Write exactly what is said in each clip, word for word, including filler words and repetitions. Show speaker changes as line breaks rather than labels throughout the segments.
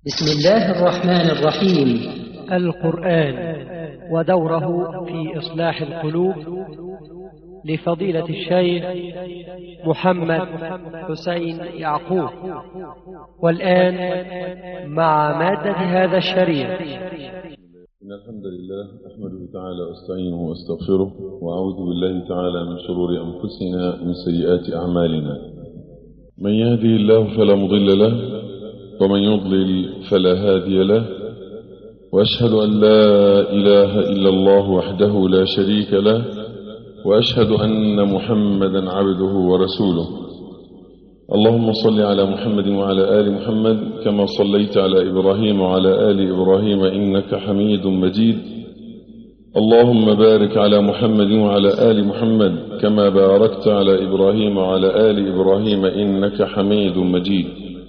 بسم الله الرحمن الرحيم.
القرآن ودوره في إصلاح القلوب، لفضيلة الشيخ محمد حسين يعقوب. والآن مع مادة هذا الشريط.
إن الحمد لله أحمده تعالى وأستعينه وأستغفره، وأعوذ بالله تعالى من شرور أنفسنا ومن سيئات أعمالنا. من يهدي الله فلا مضل له، ومن يضلل فلا هادي له، وأشهد أن لا إله إلا الله وحده لا شريك له، وأشهد أن محمدا عبده ورسوله. اللهم صل على محمد وعلى آل محمد كما صليت على إبراهيم وعلى آل إبراهيم إنك حميد مجيد. اللهم بارك على محمد وعلى آل محمد كما باركت على إبراهيم وعلى آل إبراهيم إنك حميد مجيد.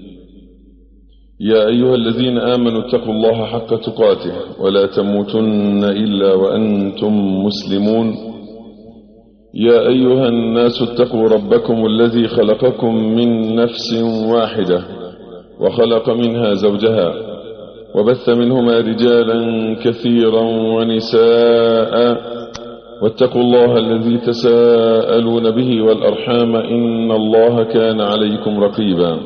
يا أيها الذين آمنوا اتقوا الله حق تقاته ولا تموتن إلا وأنتم مسلمون. يا أيها الناس اتقوا ربكم الذي خلقكم من نفس واحدة وخلق منها زوجها وبث منهما رجالا كثيرا ونساء، واتقوا الله الذي تساءلون به والأرحام إن الله كان عليكم رقيبا.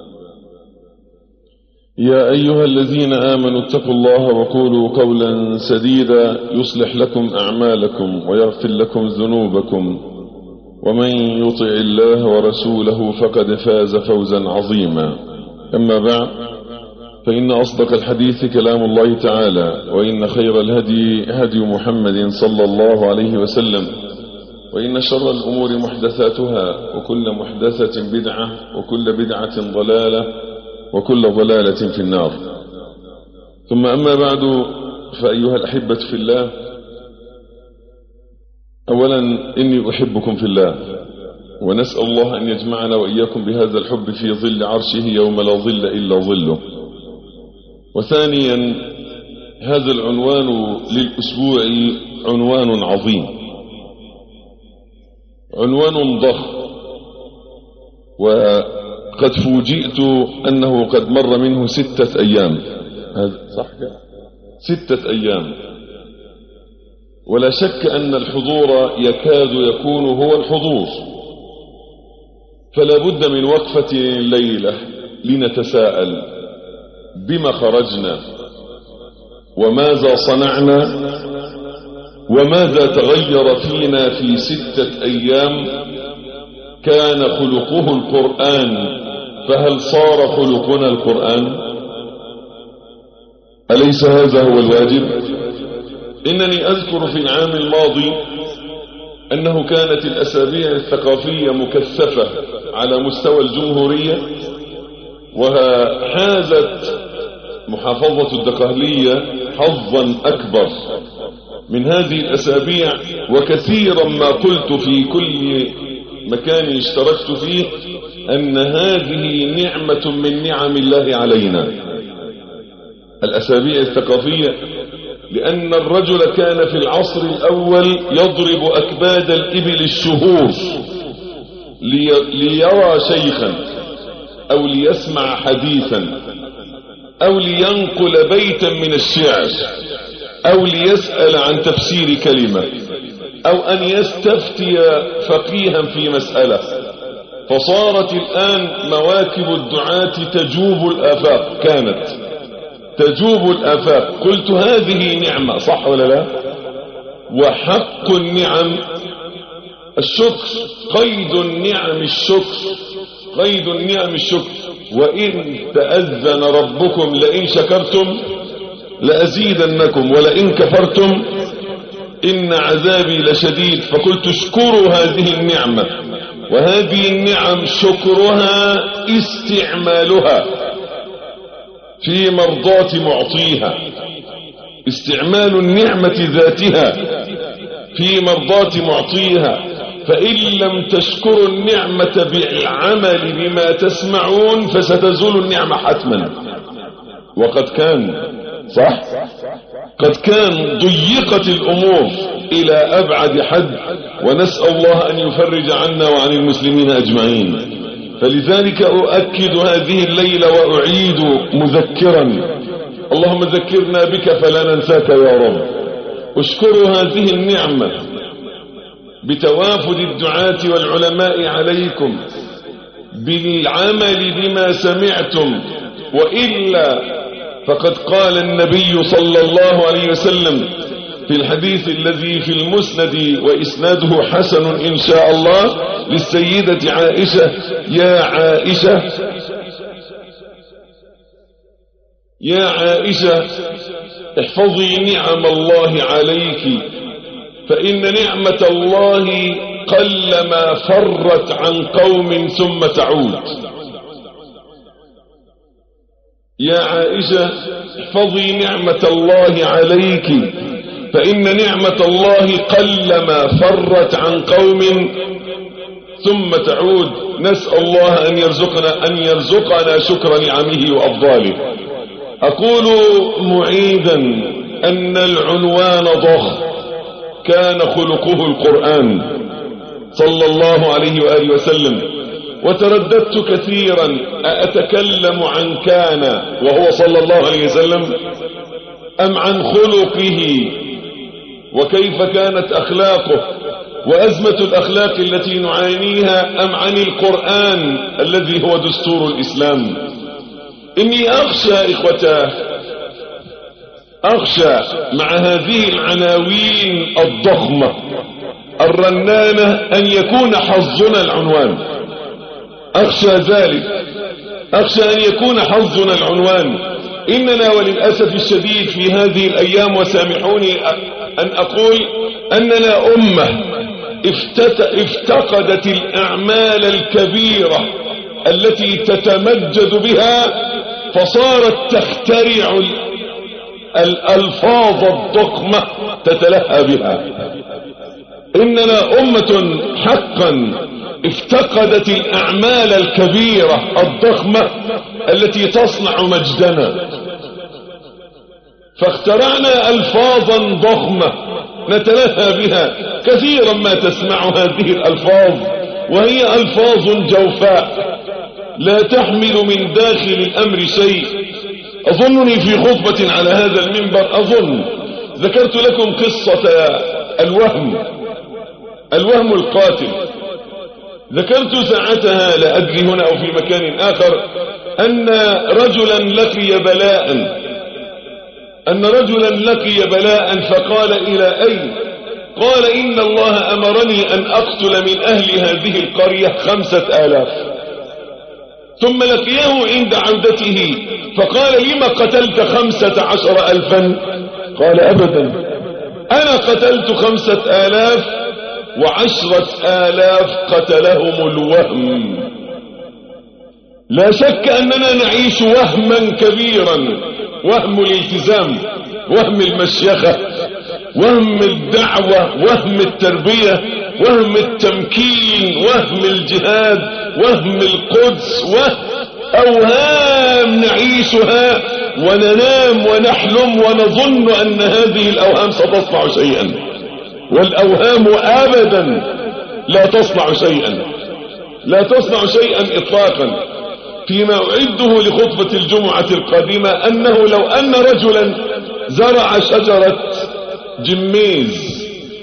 يا أيها الذين آمنوا اتقوا الله وقولوا قولا سديدا يصلح لكم أعمالكم ويغفر لكم ذنوبكم، ومن يطع الله ورسوله فقد فاز فوزا عظيما. أما بعد، فإن أصدق الحديث كلام الله تعالى، وإن خير الهدي هدي محمد صلى الله عليه وسلم، وإن شر الأمور محدثاتها، وكل محدثة بدعة، وكل بدعة ضلالة، وكل ضلالة في النار. ثم أما بعد، فأيها الأحبة في الله، أولا إني أحبكم في الله، ونسأل الله أن يجمعنا وإياكم بهذا الحب في ظل عرشه يوم لا ظل إلا ظله. وثانيا، هذا العنوان للأسبوع عنوان عظيم، عنوان ضخم، وقد فوجئت أنه قد مر منه ستة أيام. هذا صح كده؟ ستة أيام، ولا شك أن الحضور يكاد يكون هو الحضور، فلا بد من وقفة الليلة لنتساءل: بما خرجنا؟ وماذا صنعنا؟ وماذا تغير فينا في ستة أيام كان خلقه القرآن؟ فهل صار خلقنا القرآن؟ أليس هذا هو الواجب؟ إنني أذكر في العام الماضي أنه كانت الأسابيع الثقافية مكثفة على مستوى الجمهورية، وحازت محافظة الدقهلية حظا أكبر من هذه الأسابيع. وكثيرا ما قلت في كل مكان اشتركت فيه أن هذه نعمة من نعم الله علينا، الأسابيع الثقافية، لأن الرجل كان في العصر الأول يضرب أكباد الإبل الشهور لي ليرى شيخا أو ليسمع حديثا أو لينقل بيتا من الشعر أو ليسأل عن تفسير كلمة أو أن يستفتي فقيها في مسألة. فصارت الآن مواكب الدعاة تجوب الآفاق، كانت تجوب الآفاق. قلت هذه نعمة، صح ولا لا؟ وحق النعم الشكر، قيد النعم الشكر، قيد النعم الشكر. وإن تأذن ربكم لئن شكرتم لأزيدنكم ولئن كفرتم إن عذابي لشديد. فقلت اشكروا هذه النعمة، وهذه النعم شكرها استعمالها في مرضاة معطيها، استعمال النعمة ذاتها في مرضاة معطيها. فإن لم تشكروا النعمة بالعمل بما تسمعون فستزول النعمة حتما. وقد كان، صح، قد كان ضيقت الأمور إلى أبعد حد، ونسأل الله أن يفرج عنا وعن المسلمين أجمعين. فلذلك أؤكد هذه الليلة وأعيد مذكرا، اللهم ذكرنا بك فلا ننساك يا رب. اشكروا هذه النعمة بتوافد الدعاة والعلماء عليكم بالعمل بما سمعتم، وإلا فقد قال النبي صلى الله عليه وسلم في الحديث الذي في المسند وإسناده حسن إن شاء الله للسيدة عائشة: يا عائشة يا عائشة احفظي نعم الله عليك، فإن نعمة الله قلما فرت عن قوم ثم تعود. يا عائشة احفظي نعمة الله عليك، فإن نعمة الله قلما فرت عن قوم ثم تعود. نسأل الله أن يرزقنا أن يرزقنا شكر نعمه وأفضاله. أقول معيدا أن العنوان ضخم، كان خلقه القرآن صلى الله عليه وآله وسلم، وترددت كثيرا أتكلم عن كان وهو صلى الله عليه وسلم أم عن خلقه وكيف كانت أخلاقه وأزمة الأخلاق التي نعانيها، أم عن القرآن الذي هو دستور الإسلام. إني أخشى إخوتاه أخشى مع هذه العناوين الضخمة الرنانة أن يكون حظنا العنوان. أخشى ذلك، أخشى أن يكون حظنا العنوان. إننا وللأسف الشديد في هذه الأيام، وسامحوني أن أقول أننا أمة افتقدت الأعمال الكبيرة التي تتمجد بها، فصارت تخترع الألفاظ الضخمة تتلهى بها. إننا أمة حقا افتقدت الأعمال الكبيرة الضخمة التي تصنع مجدنا، فاخترعنا ألفاظا ضخمة نتلهى بها. كثيرا ما تسمع هذه الألفاظ وهي ألفاظ جوفاء لا تحمل من داخل الأمر شيء. أظنني في خطبة على هذا المنبر أظن ذكرت لكم قصة الوهم الوهم القاتل. ذكرت ساعتها، لا أدري هنا أو في مكان آخر، أن رجلا لقي بلاء أن رجلا لقي بلاء فقال: إلى أين؟ قال: إن الله أمرني أن أقتل من أهل هذه القرية خمسة آلاف. ثم لقيه عند عودته فقال: لما قتلت خمسة عشر ألفا؟ قال: أبدا، أنا قتلت خمسة آلاف وعشرة آلاف قتلهم الوهم. لا شك أننا نعيش وهما كبيرا، وهم الالتزام، وهم المشيخة، وهم الدعوة، وهم التربية، وهم التمكين، وهم الجهاد، وهم القدس، وأوهام نعيشها وننام ونحلم ونظن أن هذه الأوهام ستصنع شيئا، والأوهام أبدا لا تصنع شيئا، لا تصنع شيئا إطلاقا. فيما أعده لخطبة الجمعة القادمة أنه لو أن رجلا زرع شجرة جميز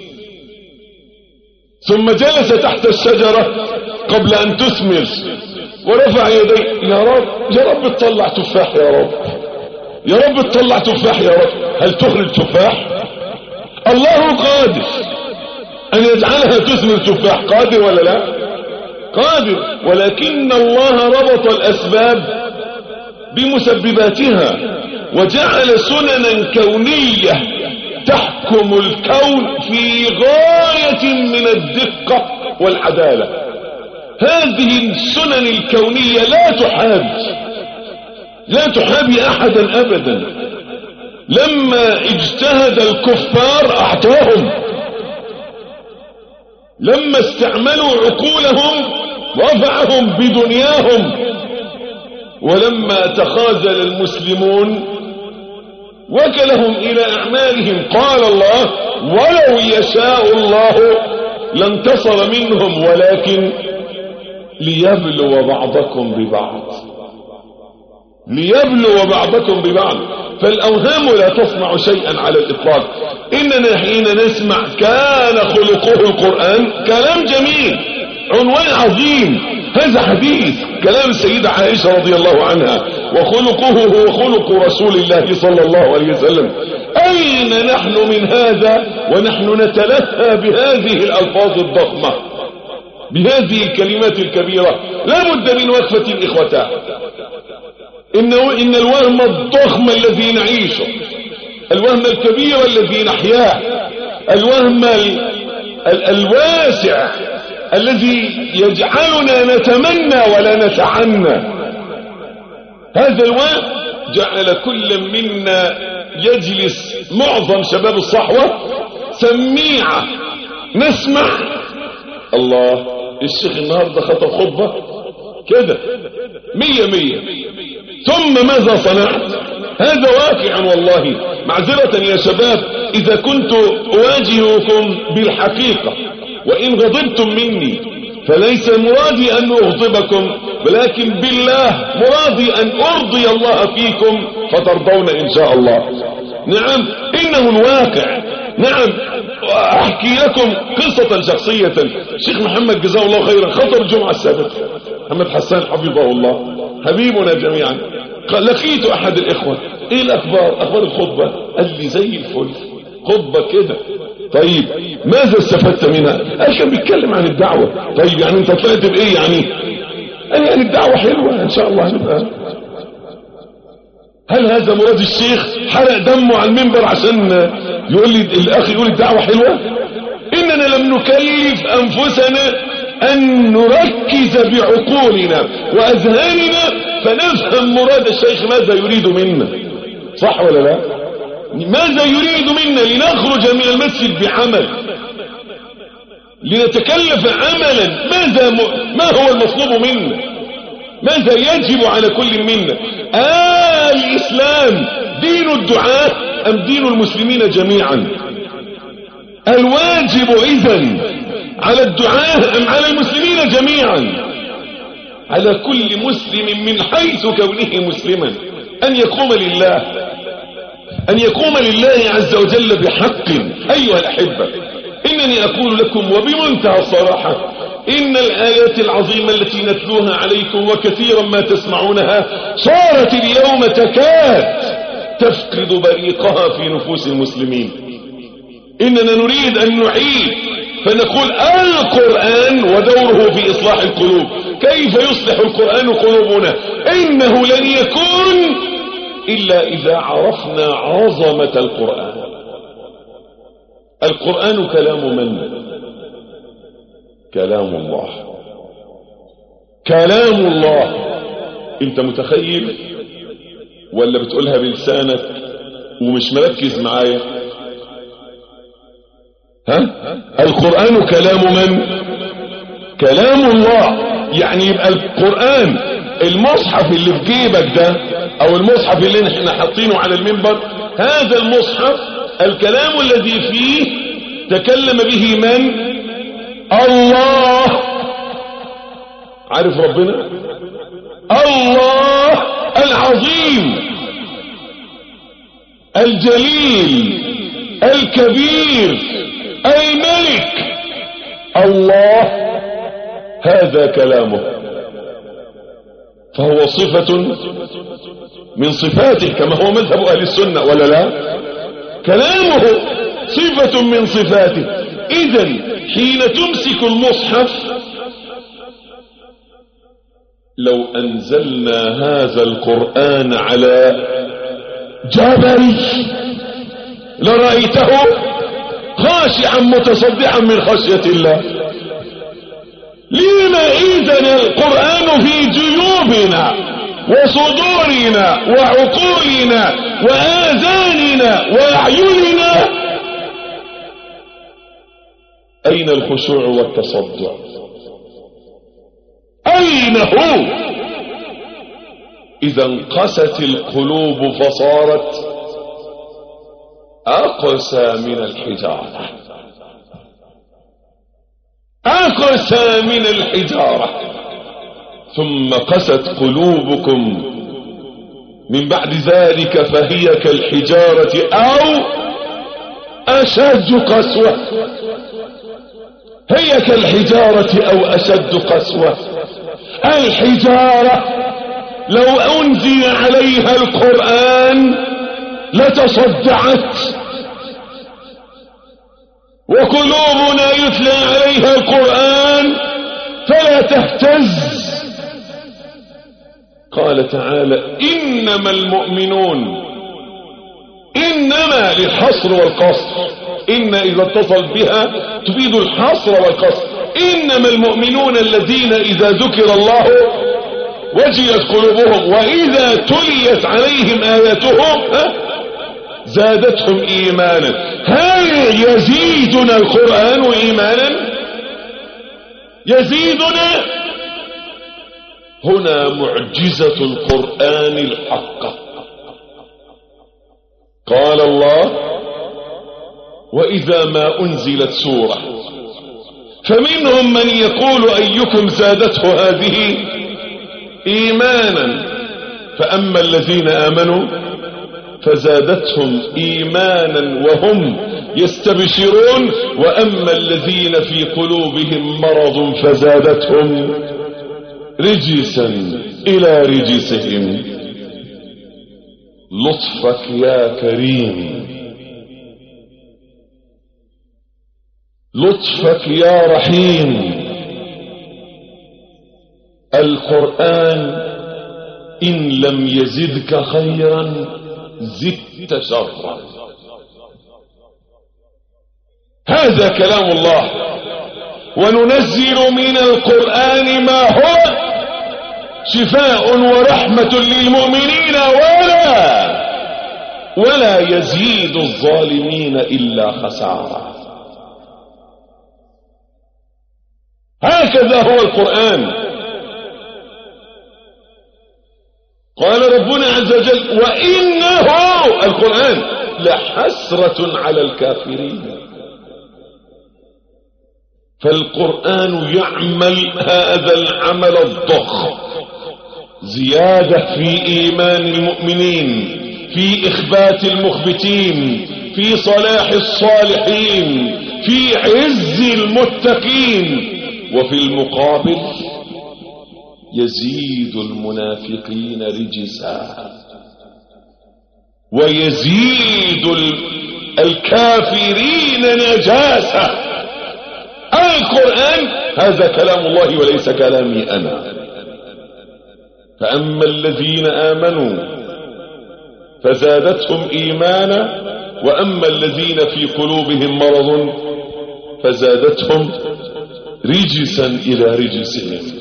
ثم جلس تحت الشجرة قبل أن تثمر ورفع يديه: يا رب يا رب تطلع تفاح، يا رب يا رب تطلع تفاح، يا رب، هل تخرج تفاح؟ الله قادر أن يجعلها تثمر تفاح، قادر ولا لا؟ قادر، ولكن الله ربط الأسباب بمسبباتها وجعل سننا كونية تحكم الكون في غاية من الدقة والعدالة. هذه السنن الكونية لا تحاب لا تحابي أحدا أبدا. لما اجتهد الكفار أعطاهم، لما استعملوا عقولهم رفعهم بدنياهم، ولما تخاذل المسلمون وكلهم إلى أعمالهم. قال الله: ولو يشاء الله لانتصر منهم ولكن ليبلو بعضكم ببعض، ليبلو بعضكم ببعض. فالأوهام لا تصنع شيئا على الإطلاق. إننا حين نسمع كان خلقه القرآن، كلام جميل، عنوان عظيم، هذا حديث كلام السيدة عائشة رضي الله عنها، وخلقه هو خلق رسول الله صلى الله عليه وسلم. أين نحن من هذا ونحن نتلهى بهذه الألفاظ الضخمة، بهذه الكلمات الكبيرة؟ لا بد من وقفة إخوتاه. إنه إن الوهم الضخم الذي نعيشه، الوهم الكبير الذي نحياه، الوهم ال ال الواسع الذي يجعلنا نتمنى ولا نتعنى، هذا الوهم جعل كل منا يجلس، معظم شباب الصحوة سميعة، نسمع الله الشيخ النهاردة خطب خطبة كده مية مية، ثم ماذا صنعت؟ هذا واقع والله. معذرة يا شباب إذا كنت أواجهكم بالحقيقة، وإن غضبتم مني فليس مرادي أن أغضبكم، ولكن بالله مرادي أن أرضي الله فيكم فترضون إن شاء الله. نعم إنه الواقع. نعم أحكي لكم قصة شخصية. الشيخ محمد جزاه الله خيرا خطب الجمعة السابقة، محمد حسان حفظه الله حبيبنا جميعا، لقيت أحد الإخوة، إيه الأخبار؟ أخبار الخطبة؟ قال لي زي الفل، خطبة كده. طيب ماذا استفدت منها؟ قال كان بيتكلم عن الدعوة. طيب يعني أنت طلعت بإيه يعني؟ قال يعني الدعوة حلوة إن شاء الله هنبقى. هل هذا مراد الشيخ حرق دمه على المنبر عشان يقول لي الأخ يقول الدعوة حلوة؟ إننا لم نكلف أنفسنا أن نركز بعقولنا وأذهاننا فنفهم مراد الشيخ ماذا يريد منا، صح ولا لا؟ ماذا يريد منا لنخرج من المسجد بعمل، لنتكلف عملا، ماذا م... ما هو المطلوب منا، ماذا يجب على كل منا. آه الإسلام دين الدعاة أم دين المسلمين جميعا؟ الواجب إذن على الدعاة أم على المسلمين جميعا؟ على كل مسلم من حيث كونه مسلما أن يقوم لله، أن يقوم لله عز وجل بحق. أيها الأحبة إنني أقول لكم وبمنتهى الصراحة إن الآيات العظيمة التي نتلوها عليكم وكثيرا ما تسمعونها صارت اليوم تكاد تفقد بريقها في نفوس المسلمين. إننا نريد أن نعيد فنقول القرآن ودوره في إصلاح القلوب. كيف يصلح القرآن قلوبنا؟ إنه لن يكون إلا إذا عرفنا عظمة القرآن. القرآن كلام من؟ كلام الله، كلام الله. انت متخيل ولا بتقولها بلسانك ومش مركز معايا؟ ها؟ القرآن كلام من؟ كلام الله. يعني يبقى القرآن المصحف اللي في جيبك ده او المصحف اللي احنا حاطينه على المنبر، هذا المصحف الكلام الذي فيه تكلم به من؟ الله. عارف ربنا؟ الله العظيم الجليل الكبير الملك، الله هذا كلامه، فهو صفة من صفاته كما هو مذهب أهل السنة ولا لا؟ كلامه صفة من صفاته. إذن حين تمسك المصحف لو أنزلنا هذا القرآن على جبل لرأيته خاشعا متصدعا من خشية الله. لما إذن القرآن في جيوبنا وصدورنا وعقولنا وآذاننا وأعيننا؟ أين الخشوع والتصدع؟ أين هو؟ إذا انقست القلوب فصارت أقسى من الحجارة، أقسى من الحجارة. ثم قست قلوبكم من بعد ذلك فهي كالحجارة أو أشد قسوة. هي كالحجارة أو أشد قسوة. الحجارة لو أنزل عليها القرآن لتصدعت، وقلوبنا يتلى عليها القرآن فلا تهتز. قال تعالى إنما المؤمنون، إنما للحصر والقصر، إن إذا اتصل بها تفيد الحصر والقصر. إنما المؤمنون الذين إذا ذكر الله وجلت قلوبهم وإذا تليت عليهم آياتهم زادتهم إيمانا. هل يزيدنا القرآن إيمانا؟ يزيدنا؟ هنا معجزة القرآن الحق. قال الله وإذا ما أنزلت سورة فمنهم من يقول أيكم زادته هذه إيمانا، فأما الذين آمنوا فزادتهم إيمانا وهم يستبشرون، وأما الذين في قلوبهم مرض فزادتهم رجسا إلى رجسهم. لطفك يا كريم، لطفك يا رحيم. القرآن إن لم يزدك خيرا زدت شرا. هذا كلام الله، وننزل من القرآن ما هو شفاء ورحمة للمؤمنين ولا ولا يزيد الظالمين إلا خسارة. هكذا هو القرآن. قال ربنا عز وجل وإنه القرآن لحسرة على الكافرين. فالقرآن يعمل هذا العمل الضخم، زيادة في إيمان المؤمنين، في إخبات المخبتين، في صلاح الصالحين، في عز المتقين، وفي المقابل يزيد المنافقين رجسا ويزيد الكافرين نجاسة. القرآن هذا كلام الله وليس كلامي أنا. فأما الذين آمنوا فزادتهم إيمانا، وأما الذين في قلوبهم مرض فزادتهم رجسا إلى رجسهم.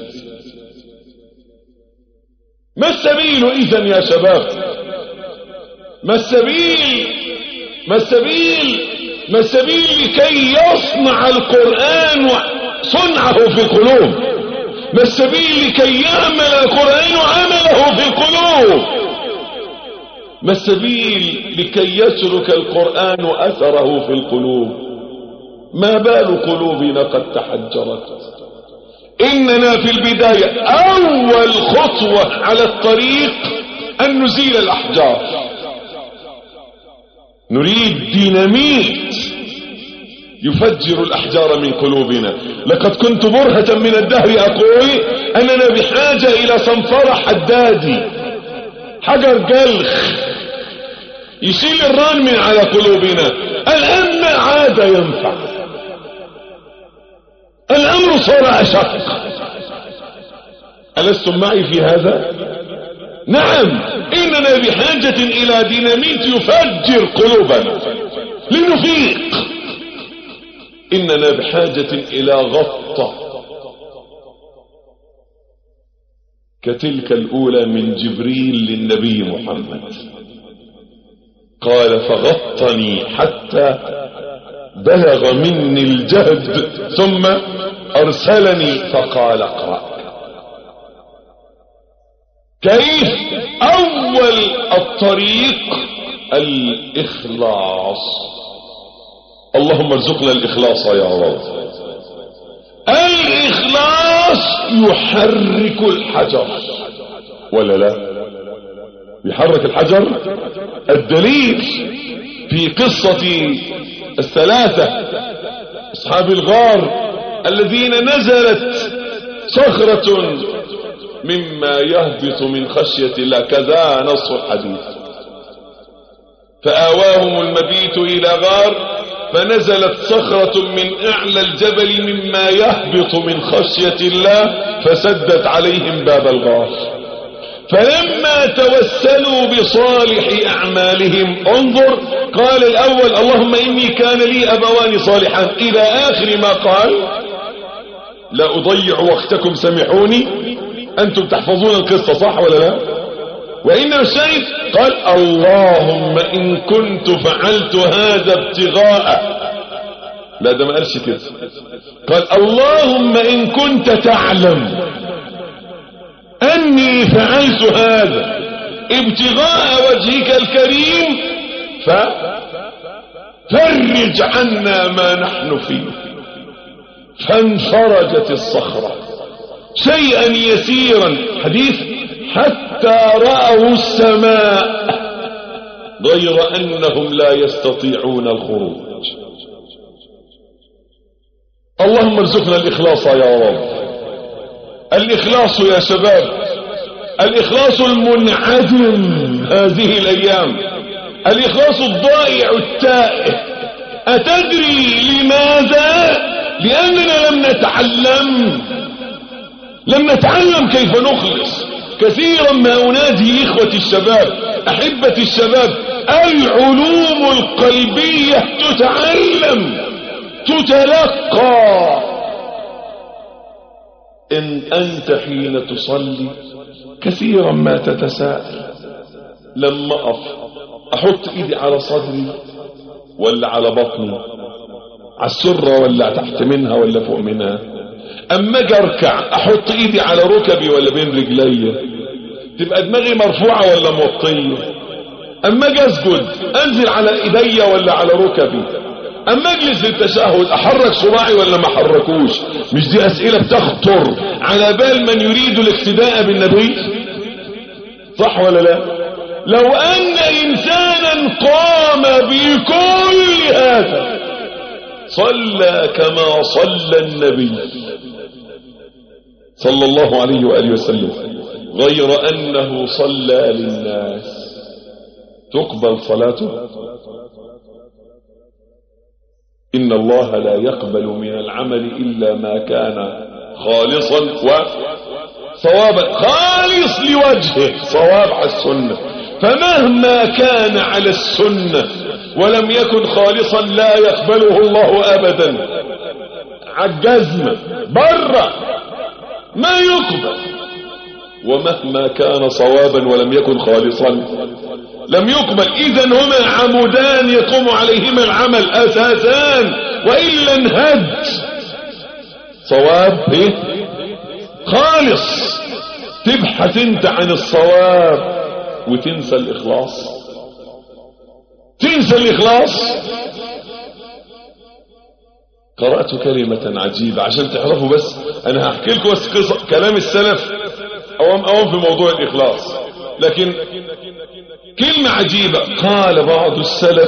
ما السبيل إذن يا شباب؟ ما السبيل ما السبيل ما السبيل لكي يصنع القرآن صنعه في القلوب؟ ما السبيل لكي يعمل القرآن عمله في القلوب؟ ما السبيل لكي يترك القرآن أثره في القلوب؟ ما بال قلوبنا قد تحجرت؟ إننا في البداية أول خطوة على الطريق أن نزيل الأحجار. نريد ديناميت يفجر الأحجار من قلوبنا. لقد كنت برهة من الدهر أقول أننا بحاجة إلى صنفرة حدادي، حجر جلخ يشيل الران من على قلوبنا. الآن عاد ينفع، الأمر صار أشق. ألستم معي في هذا؟ نعم، إننا بحاجة إلى ديناميت يفجر قلوبنا لنفيق. إننا بحاجة إلى غطة كتلك الأولى من جبريل للنبي محمد. قال فغطني حتى بلغ مني الجهد ثم أرسلني فقال اقرأ. كيف؟ أول الطريق الإخلاص. اللهم ارزقنا الإخلاص يا رب. الإخلاص يحرك الحجر ولا لا؟ يحرك الحجر. الدليل في قصة الثلاثة أصحاب الغار الذين نزلت صخرة مما يهبط من خشية الله، كذا نص الحديث. فآواهم المبيت إلى غار فنزلت صخرة من أعلى الجبل مما يهبط من خشية الله فسدت عليهم باب الغار. فلما توسلوا بصالح أعمالهم، انظر، قال الأول اللهم إني كان لي أبوان صالحان إلى آخر ما قال. لا أضيع وقتكم، سمحوني، أنتم تحفظون القصة صح ولا لا؟ وإنما الشيء قال اللهم إن كنت فعلت هذا ابتغاء، لا ده ما قالش كده، قال اللهم إن كنت تعلم أني فعلت هذا ابتغاء وجهك الكريم ففرج عنا ما نحن فيه. فانفرجت الصخرة شيئا يسيرا، حديث، حتى رأوا السماء غير أنهم لا يستطيعون الخروج. اللهم ارزقنا الإخلاص يا رب. الإخلاص يا شباب، الإخلاص المنعدم هذه الأيام، الإخلاص الضائع التائه. أتدري لماذا؟ لأننا لم نتعلم لم نتعلم كيف نخلص. كثيرا ما أنادي إخوة الشباب، أحبة الشباب، العلوم القلبية تتعلم، تتلقى. إن أنت حين تصلي كثيرا ما تتساءل، لما أقف أحط إيدي على صدري ولا على بطني، على السرة ولا تحت منها ولا فوق منها؟ أما أجي أركع أحط إيدي على ركبي ولا بين رجلي؟ تبقى دماغي مرفوعة ولا موطية؟ أما أجي أسجد أنزل على إيدي ولا على ركبي؟ أما أجلس للتشهد أحرك صباعي ولا ما أحركوش؟ مش دي أسئلة بتخطر على بال من يريد الاقتداء بالنبي، صح ولا لا؟ لو أن إنسانا قام بكل هذا، صلى كما صلى النبي صلى الله عليه وآله وسلم، غير أنه صلى للناس، تقبل صلاته؟ إن الله لا يقبل من العمل إلا ما كان خالصا وصوابا، خالص لوجهه، صواب على السنة. فمهما كان على السنة ولم يكن خالصا لا يقبله الله أبدا. عالجزم برا ما يقبل. ومهما كان صوابا ولم يكن خالصا لم يقبل. إذن هما عمودان يقوم عليهما العمل، أساسان، وإلا انهد. صواب ايه؟ خالص. تبحث انت عن الصواب وتنسى الإخلاص، تنسى الإخلاص. قرأت كلمة عجيبة عشان تعرفوا، بس أنا هحكي لكم بس قصة كلام السلف أوام أوام في موضوع الإخلاص، لكن كلمة عجيبة. قال بعض السلف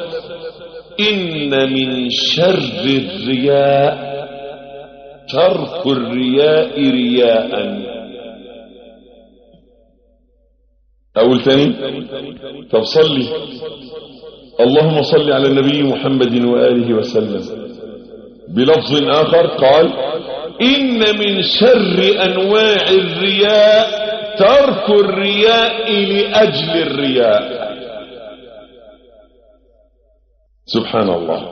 إن من شر الرياء ترك الرياء رياء. أقول تاني؟ طب صلي. اللهم صل على النبي محمد وآله وسلم. بلفظ آخر قال إن من شر أنواع الرياء ترك الرياء لأجل الرياء. سبحان الله.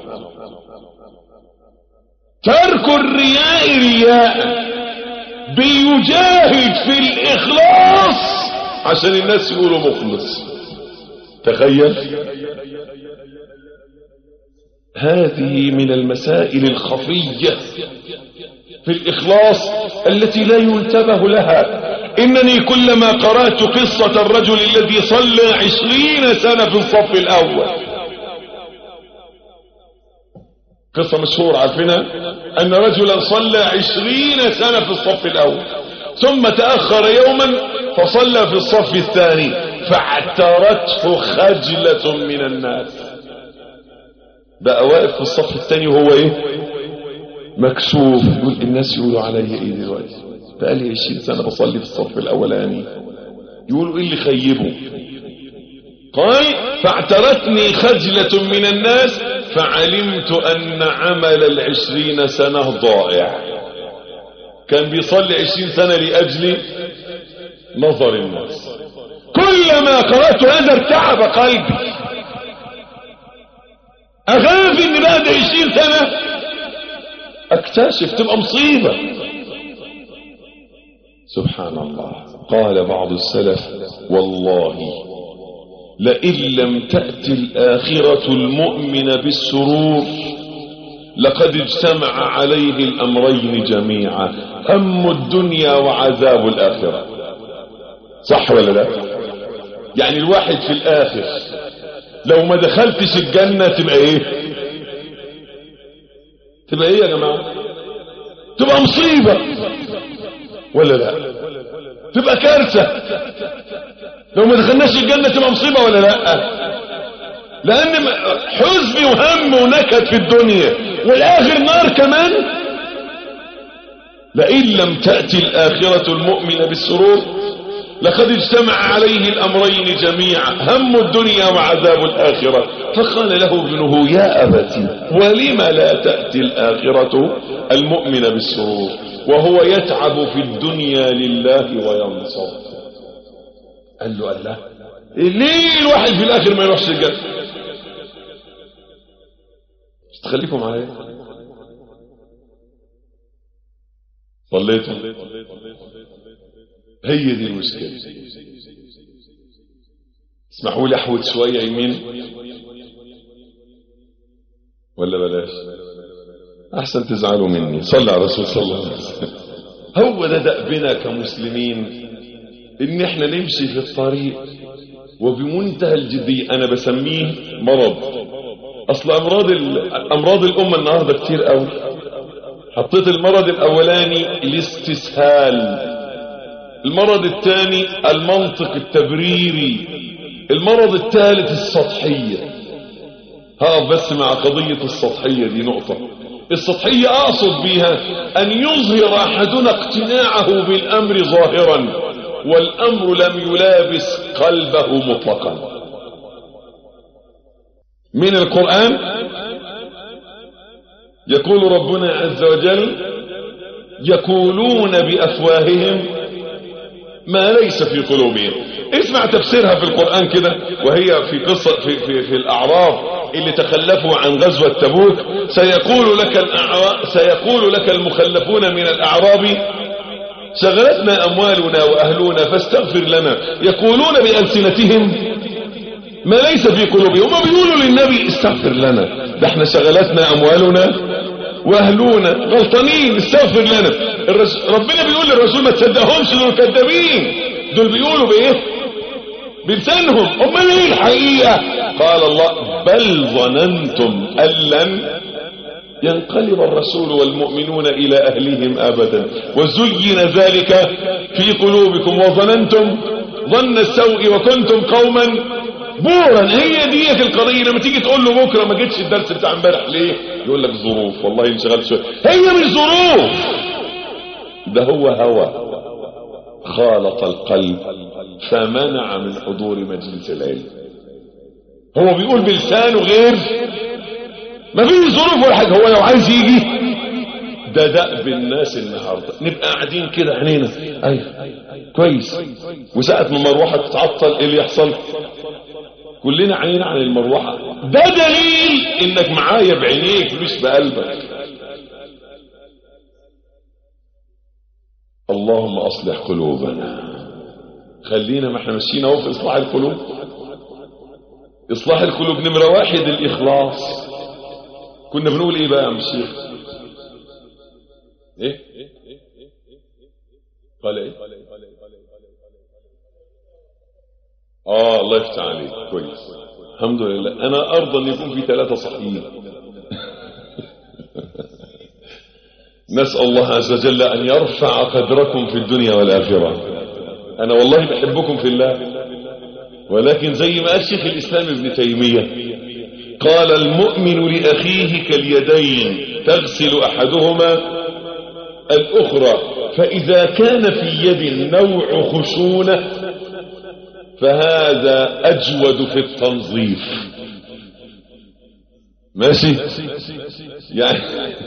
ترك الرياء رياء، بيجاهد في الإخلاص عشان الناس يقولوا مخلص. تخيل. هذه من المسائل الخفية في الإخلاص التي لا ينتبه لها. إنني كلما قرأت قصة الرجل الذي صلى عشرين سنة في الصف الأول، قصة مشهورة عارفينها، أن رجلا صلى عشرين سنة في الصف الأول ثم تأخر يوما فصلى في الصف الثاني فاعترته خجلة من الناس. بقى واقف في الصف الثاني وهو ايه؟ مكسوف، يقول الناس يقولوا علي ايه دلوقتي؟ بقى لي عشرين سنة بصلي في الصف الأولاني، يقولوا ايه اللي خيبه؟ قال فاعترتني خجلة من الناس فعلمت أن عمل العشرين سنة ضائع. كان بيصلي عشرين سنة لأجل نظر الناس. كلما قرأت هذا ارتعب قلبي، أخاف إن بعد عشرين سنة أكتشف تبقى مصيبة. سبحان الله. قال بعض السلف والله لئن لم تأتي الآخرة المؤمن بالسرور لقد اجتمع عليه الأمرين جميعا، هم الدنيا وعذاب الآخرة. صح ولا لا؟ يعني الواحد في الآخر لو ما دخلتش الجنة تبقى ايه؟ تبقى ايه يا جماعة؟ تبقى مصيبة ولا لا؟ تبقى كارثة. لو ما دخلناش الجنة تبقى مصيبة ولا لا؟ لأن حزن وهم ونكد في الدنيا والآخر نار كمان. لئن لم تأتي الآخرة المؤمن بالسرور لقد اجتمع عليه الأمرين جميعا، هم الدنيا وعذاب الآخرة. فقال له ابنه يا أبتي ولم لا تأتي الآخرة المؤمن بالسرور وهو يتعب في الدنيا لله وينصر. قال له الله ليه الواحد في الآخر ما يروحش الجنة؟ تخليكم عليه. صليتم؟ هي دي المشكلة. اسمحوا لي احود شوية يمين ولا بلاش؟ احسن تزعلوا مني. صلى على رسول صلى الله عليه وسلم. هو ده دأبنا كمسلمين، ان احنا نمشي في الطريق وبمنتهى الجدية. انا بسميه مرض. اصل امراض امراض الامة النهاردة كتير قوي. حطيت المرض الاولاني الاستسهال، المرض الثاني المنطق التبريري، المرض الثالث السطحية. هقف بس مع قضية السطحية دي نقطة. السطحية اقصد بها ان يظهر احدنا اقتناعه بالامر ظاهرا والامر لم يلابس قلبه مطلقا. من القرآن يقول ربنا عز وجل يقولون بأفواههم ما ليس في قلوبهم. اسمع تفسيرها في القرآن كده، وهي في قصة في, في, في الأعراب اللي تخلفوا عن غزوة تبوك. سيقول لك الأعراب سيقول لك المخلفون من الأعراب شغلتنا أموالنا وأهلنا فاستغفر لنا. يقولون بألسنتهم ما ليس في قلوبهم. وما بيقولوا للنبي استغفر لنا، ده احنا شغلتنا أموالنا وأهلنا، غلطانين استغفر لنا. ربنا بيقول للرسول ما تصدقهمش، دول كذابين، دول بيقولوا بايه؟ بلسانهم. امال ايه الحقيقة؟ قال الله بل ظننتم أن لن ينقلب الرسول والمؤمنون إلى أهلهم أبدا وزين ذلك في قلوبكم وظننتم ظن السوء وكنتم قوما بورا. هي ديك القضية. لما تيجي تقول له بكرة ما جيتش الدرس بتاع امبارح ليه؟ يقول لك ظروف. والله انشغلت شوية. هي مش ظروف، ده هو هوى خالط القلب فمنع من حضور مجلس العلم. هو بيقول بلسانه غير، ما فيش ظروف ولا حاجة. هو لو عايز يجي ده دأب الناس النهاردة. نبقى قاعدين كده عينينا ايوه كويس، وساعة ما المروحة تتعطل ايه اللي يحصل؟ كلنا عينينا عن المروحة. ده دليل انك معايا بعينيك مش بقلبك. اللهم اصلح قلوبنا. خلينا ما احنا ماشيين اهو في اصلاح القلوب. اصلاح القلوب نمرة واحد الاخلاص. كنا بنقول ايه بقى يا عم الشيخ؟ ايه قال ايه؟ اه الله يفتح عليك. كويس الحمد لله. انا ارضى ان يكون في ثلاثة صحيح. نسأل الله عز وجل أن يرفع قدركم في الدنيا والآخرة. أنا والله بحبكم في الله، ولكن زي ما قال شيخ الإسلام ابن تيمية قال المؤمن لأخيه كاليدين تغسل أحدهما الأخرى، فإذا كان في يد نوع خشونة فهذا أجود في التنظيف. ماشي يعني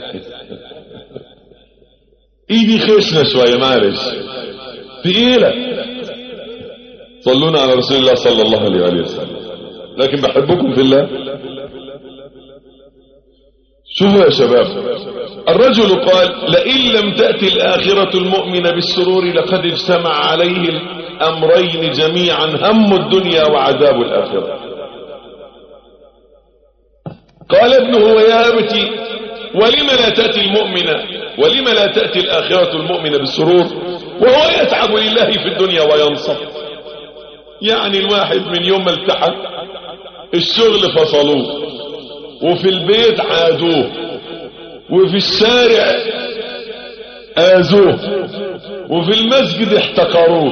ايدي خشنة شوية معلش تقيلة، صلونا على رسول الله صلى الله عليه وسلم، لكن بحبكم في الله. شوفوا يا شباب، الرجل قال لئن لم تأتي الآخرة المؤمن بالسرور لقد اجتمع عليه الأمرين جميعا، هم الدنيا وعذاب الآخرة. قال ابنه ويا أبتي ولم لا تأتي المؤمنة ولم لا تأتي الآخرة المؤمن بالسرور وهو يتعب لله في الدنيا وينصب. يعني الواحد من يوم ما التحق الشغل فصلوه، وفي البيت عادوه، وفي الشارع آذوه، وفي المسجد احتقروه،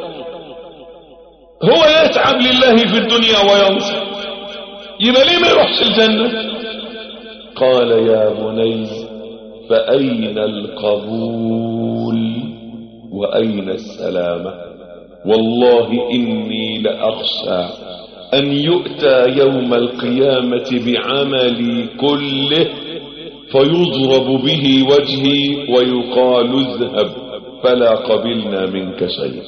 هو يتعب لله في الدنيا وينصب، يبقى ليه ما يروحش الجنة؟ قال يا بني فأين القبول وأين السلامة؟ والله إني لأخشى أن يؤتى يوم القيامة بعملي كله فيضرب به وجهي ويقال اذهب فلا قبلنا منك شيء.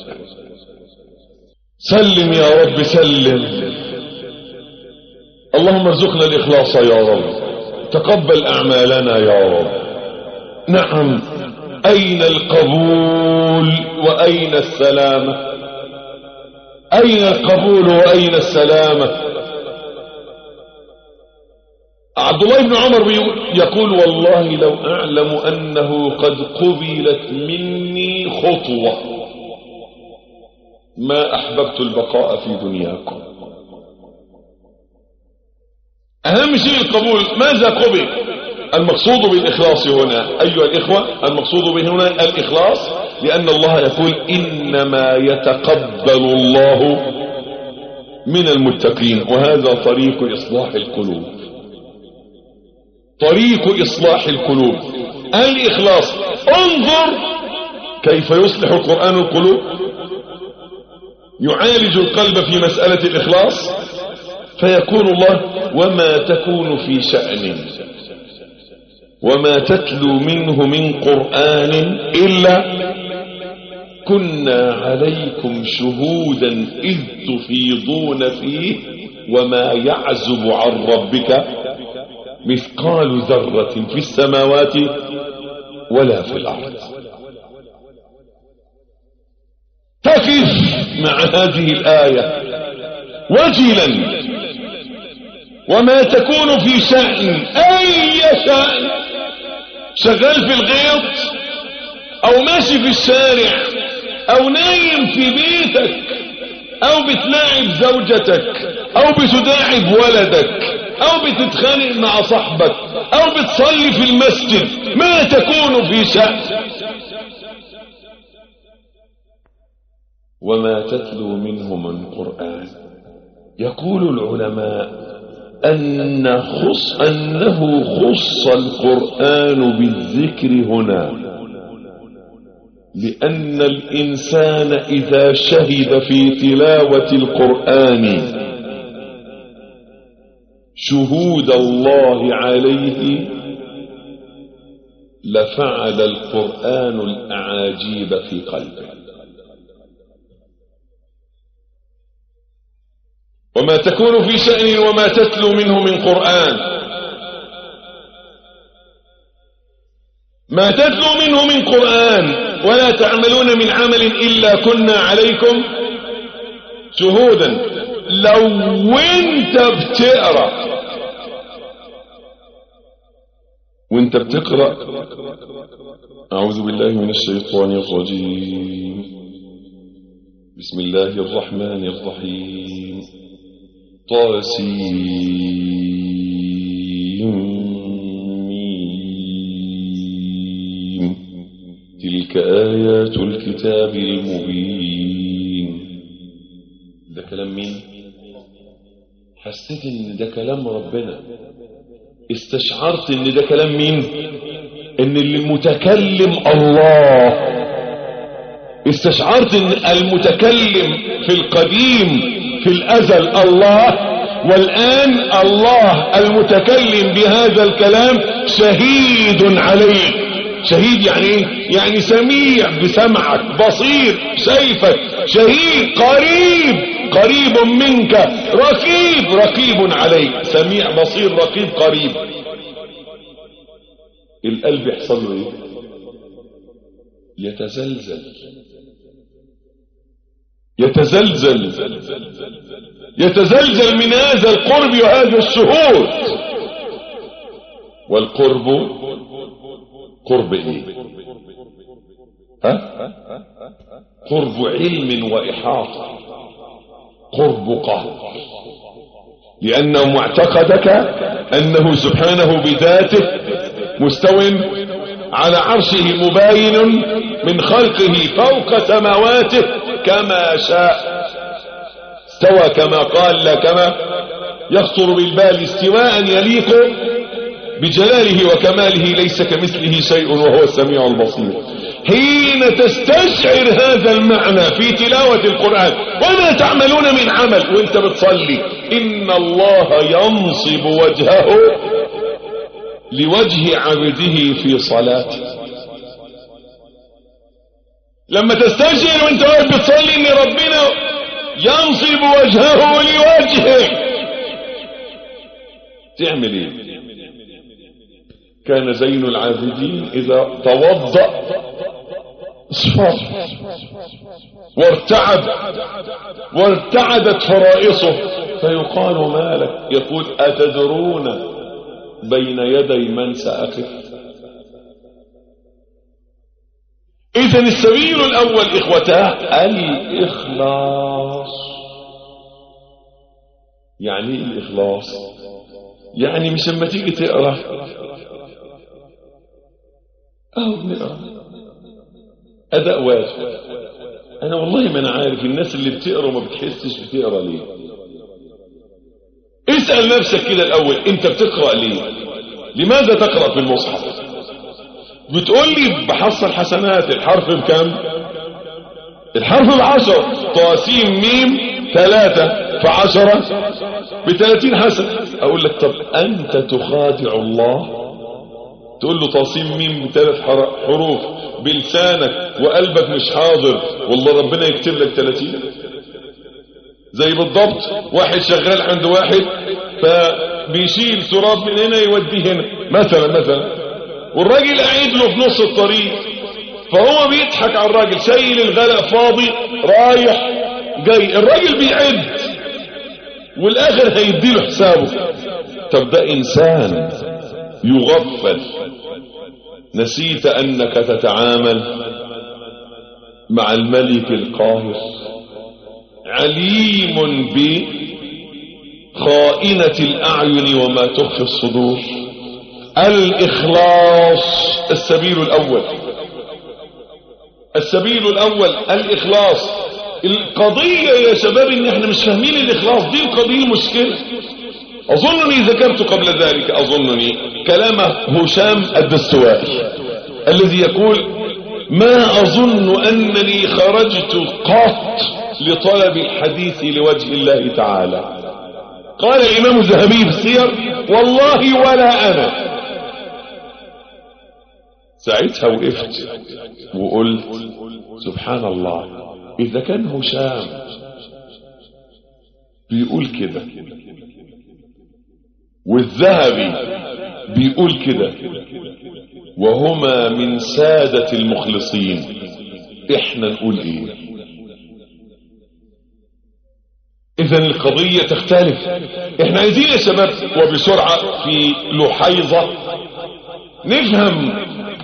سلم يا رب سلم، اللهم ارزقنا الإخلاص يا رب، تقبل أعمالنا يا رب. نعم، أين القبول وأين السلامة؟ أين القبول وأين السلامة؟ عبد الله بن عمر يقول والله لو أعلم أنه قد قبلت مني خطوة ما أحببت البقاء في دنياكم. أهم شيء القبول. ماذا قبل؟ المقصود بالإخلاص هنا أيها الإخوة، المقصود به هنا الإخلاص، لأن الله يقول إنما يتقبل الله من المتقين، وهذا طريق إصلاح القلوب، طريق إصلاح القلوب الإخلاص. انظر كيف يصلح القرآن القلوب، يعالج القلب في مسألة الإخلاص، فيقول الله وما تكون في شأن وما تتلو منه من قرآن إلا كنا عليكم شهودا إذ تفيضون فيه وما يعزب عن ربك مثقال ذرة في السماوات ولا في الأرض. تقف مع هذه الآية وجلا، وما تكون في شأن، أي شأن، شغال في الغيط أو ماشي في الشارع أو نايم في بيتك أو بتلاعب زوجتك أو بتداعب ولدك أو بتتخانق مع صاحبك أو بتصلي في المسجد، ما تكون في شأن وما تتلو منه من قرآن. يقول العلماء أن خص أنه خص القرآن بالذكر هنا لأن الإنسان إذا شهد في تلاوة القرآن شهود الله عليه لفعل القرآن الأعاجيب في قلبه. وما تكون في شأن وما تتلو منه من قرآن، ما تتلو منه من قرآن ولا تعملون من عمل إلا كنا عليكم شهودا. لو وانت بتقرأ وانت بتقرأ أعوذ بالله من الشيطان الرجيم، بسم الله الرحمن الرحيم، طاسيم آيات الكتاب المبين. ده كلام مين؟ حسيت ان ده كلام ربنا، استشعرت ان ده كلام مين؟ ان المتكلم الله. استشعرت ان المتكلم في القديم في الازل الله، والان الله المتكلم بهذا الكلام شهيد عليه. شهيد يعني ايه؟ يعني سميع بسمعك، بصير شايفك، شهيد قريب قريب منك، رقيب رقيب عليك، سميع بصير رقيب قريب. القلب يحصل له ايه؟ يتزلزل يتزلزل يتزلزل من هذا القرب وهذا الشهود. والقرب قرب ايه؟ ها؟ قرب علم وإحاطة، قرب قهر، لأنه معتقدك أنه سبحانه بذاته مستو على عرشه مباين من خلقه فوق سماواته كما شاء. استوى كما قال لا كما يخطر بالبال، استواء يليق بجلاله وكماله، ليس كمثله شيء وهو السميع البصير. حين تستشعر هذا المعنى في تلاوة القرآن وما تعملون من عمل وانت بتصلي، إن الله ينصب وجهه لوجه عبده في صلاته. لما تستشعر وانت واقف بتصلي ان ربنا ينصب وجهه لوجهه، تعمل ايه؟ كان زين العابدين إذا توضأ اصفر وارتعد وارتعدت فرائصه، فيقال ما لك؟ يقول أتدرون بين يدي من سأقف؟ إذن السبيل الأول إخوتاه الإخلاص. يعني إيه الإخلاص؟ يعني مش لما تيجي تقرأ أو بنقرأ أداء واجب. أنا والله ما أنا عارف الناس اللي بتقرأ وما بتحسش بتقرأ ليه. اسأل نفسك كده الأول، أنت بتقرأ ليه؟ لماذا تقرأ في المصحف؟ بتقول لي بحصل حسنات. الحرف بكم؟ الحرف بعشر. طاسيم ميم ثلاثة فعشرة بثلاثين حسن. أقول لك طب أنت تخادع الله؟ تقول له طاسيم ميم بثلاث حروف بلسانك وقلبك مش حاضر، والله ربنا يكتب لك ثلاثين. زي بالضبط واحد شغال عند واحد فبيشيل تراب من هنا يوديه هنا مثلا مثلا، والراجل قاعد له في نص الطريق، فهو بيضحك على الراجل، شايل الغلاء فاضي رايح جاي، الراجل بيعد والاخر هيديله حسابه. طب ده انسان يغفل. نسيت انك تتعامل مع الملك القاهر، عليم بخائنة الاعين وما تخفي الصدور. الاخلاص السبيل الاول، السبيل الاول الاخلاص. القضية يا شباب ان احنا مش فاهمين الاخلاص، دي القضية المشكلة. اظنني ذكرت قبل ذلك اظنني كلام هشام الدستوائي الذي يقول ما اظن انني خرجت قط لطلب الحديث لوجه الله تعالى. قال الامام الذهبي في السير والله ولا انا. ساعتها وقفت وقلت سبحان الله، اذا كان هشام بيقول كده والذهبي بيقول كده وهما من سادة المخلصين، احنا نقول ايه؟ اذا القضية تختلف. احنا عايزين يا شباب وبسرعة في لحيظة نفهم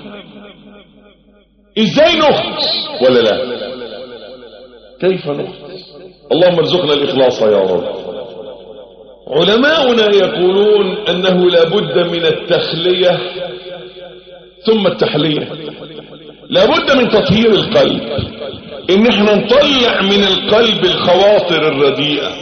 ازاي نخلص ولا لا، كيف نخلص. اللهم ارزقنا الاخلاص يا رب. علماؤنا يقولون انه لا بد من التخلية ثم التحلية. لابد من تطهير القلب، ان احنا نطلع من القلب الخواطر الرديئة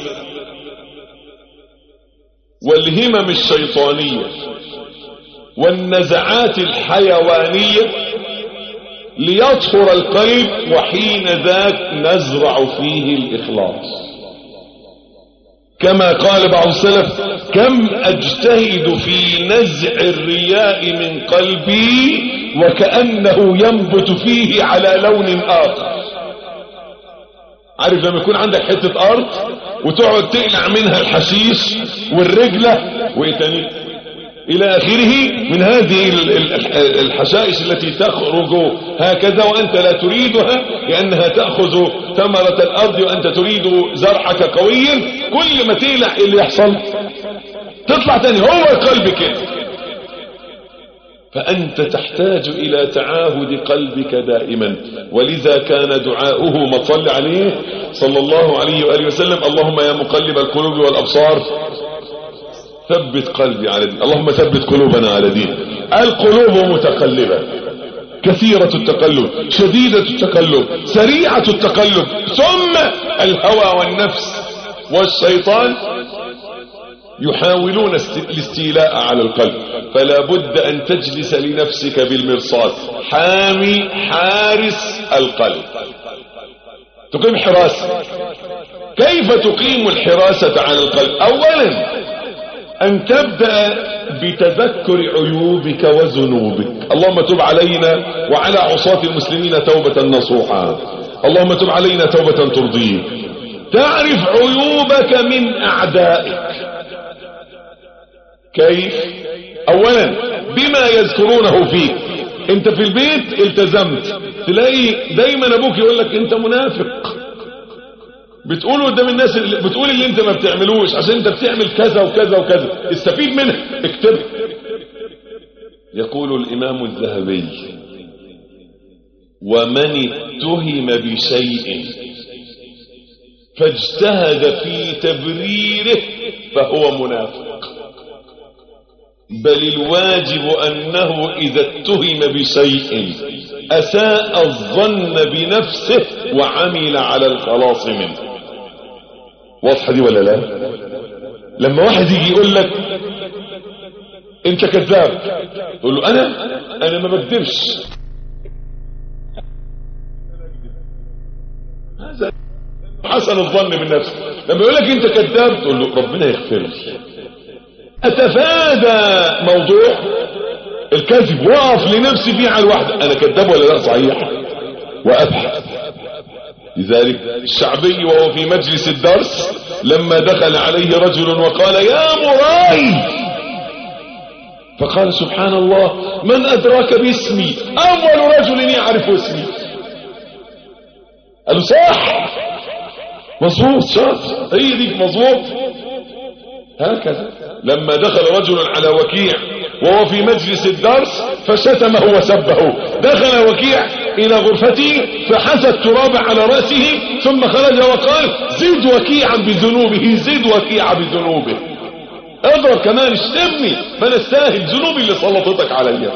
والهمم الشيطانية والنزعات الحيوانية ليطهر القلب، وحين ذاك نزرع فيه الإخلاص. كما قال بعض السلف: كم أجتهد في نزع الرياء من قلبي وكأنه ينبت فيه على لون آخر. عارف لما يكون عندك حتة أرض وتقعد تقلع منها الحشيش والرجلة وإتاني إلى آخره من هذه الحشائش التي تخرج هكذا وأنت لا تريدها، لأنها تأخذ ثمرة الأرض وأنت تريد زرعك قويا. كل ما تقلع اللي يحصل تطلع تاني. هو القلب كده، فأنت تحتاج إلى تعاهد قلبك دائما. ولذا كان دعاؤه ما صلى عليه صلى الله عليه وآله وسلم: اللهم يا مقلب القلوب والأبصار ثبت قلبي على دين. اللهم ثبت قلوبنا على دين. القلوب متقلبة، كثيرة التقلب، شديدة التقلب، سريعة التقلب، ثم الهوى والنفس والشيطان يحاولون الاستيلاء على القلب. فلا بد أن تجلس لنفسك بالمرصاد، حامي حارس القلب، تقيم حراسة. كيف تقيم الحراسة على القلب؟ أولا أن تبدأ بتذكر عيوبك وذنوبك. اللهم تب علينا وعلى عصاة المسلمين توبة نصوحا. اللهم تب علينا توبة ترضيك. تعرف عيوبك من أعدائك. كيف؟ أولا بما يذكرونه فيك. انت في البيت التزمت، تلاقي دايما ابوك يقول لك انت منافق، بتقول قدام الناس بتقول اللي انت ما بتعملوش عشان انت بتعمل كذا وكذا وكذا، استفيد منها، اكتب. يقول الامام الذهبي: ومن اتهم بشيء فاجتهد في تبريره فهو منافق، بل الواجب أنه إذا اتهم بشيء أساء الظن بنفسه وعمل على الخلاص منه. واضحة دي ولا لا؟ لما واحد يجي يقول لك انت كذاب، تقول له انا انا ما بكذبش. هذا حسن الظن بالنفس. لما يقول لك انت كذاب تقول له ربنا يغفر لي. اتفادى موضوع الكذب، واقف لنفسي فيه على الواحدة، انا كذاب ولا لا صحيح، وابحث. لذلك الشعبي وهو في مجلس الدرس لما دخل عليه رجل وقال يا مراي، فقال سبحان الله من أدراك باسمي؟ أول رجل يعرف اسمي. قال صح مظبوط، شاطر، هي ديك مظبوط. هكذا لما دخل رجل على وكيع وهو في مجلس الدرس فشتمه وسبه، دخل وكيع إلى غرفته فحث التراب على رأسه ثم خرج وقال زد وكيعا بذنوبه، زد وكيعا بذنوبه، اضرب كمان، اشتمني، ما نستاهل ذنوبي اللي سلطتك عليا.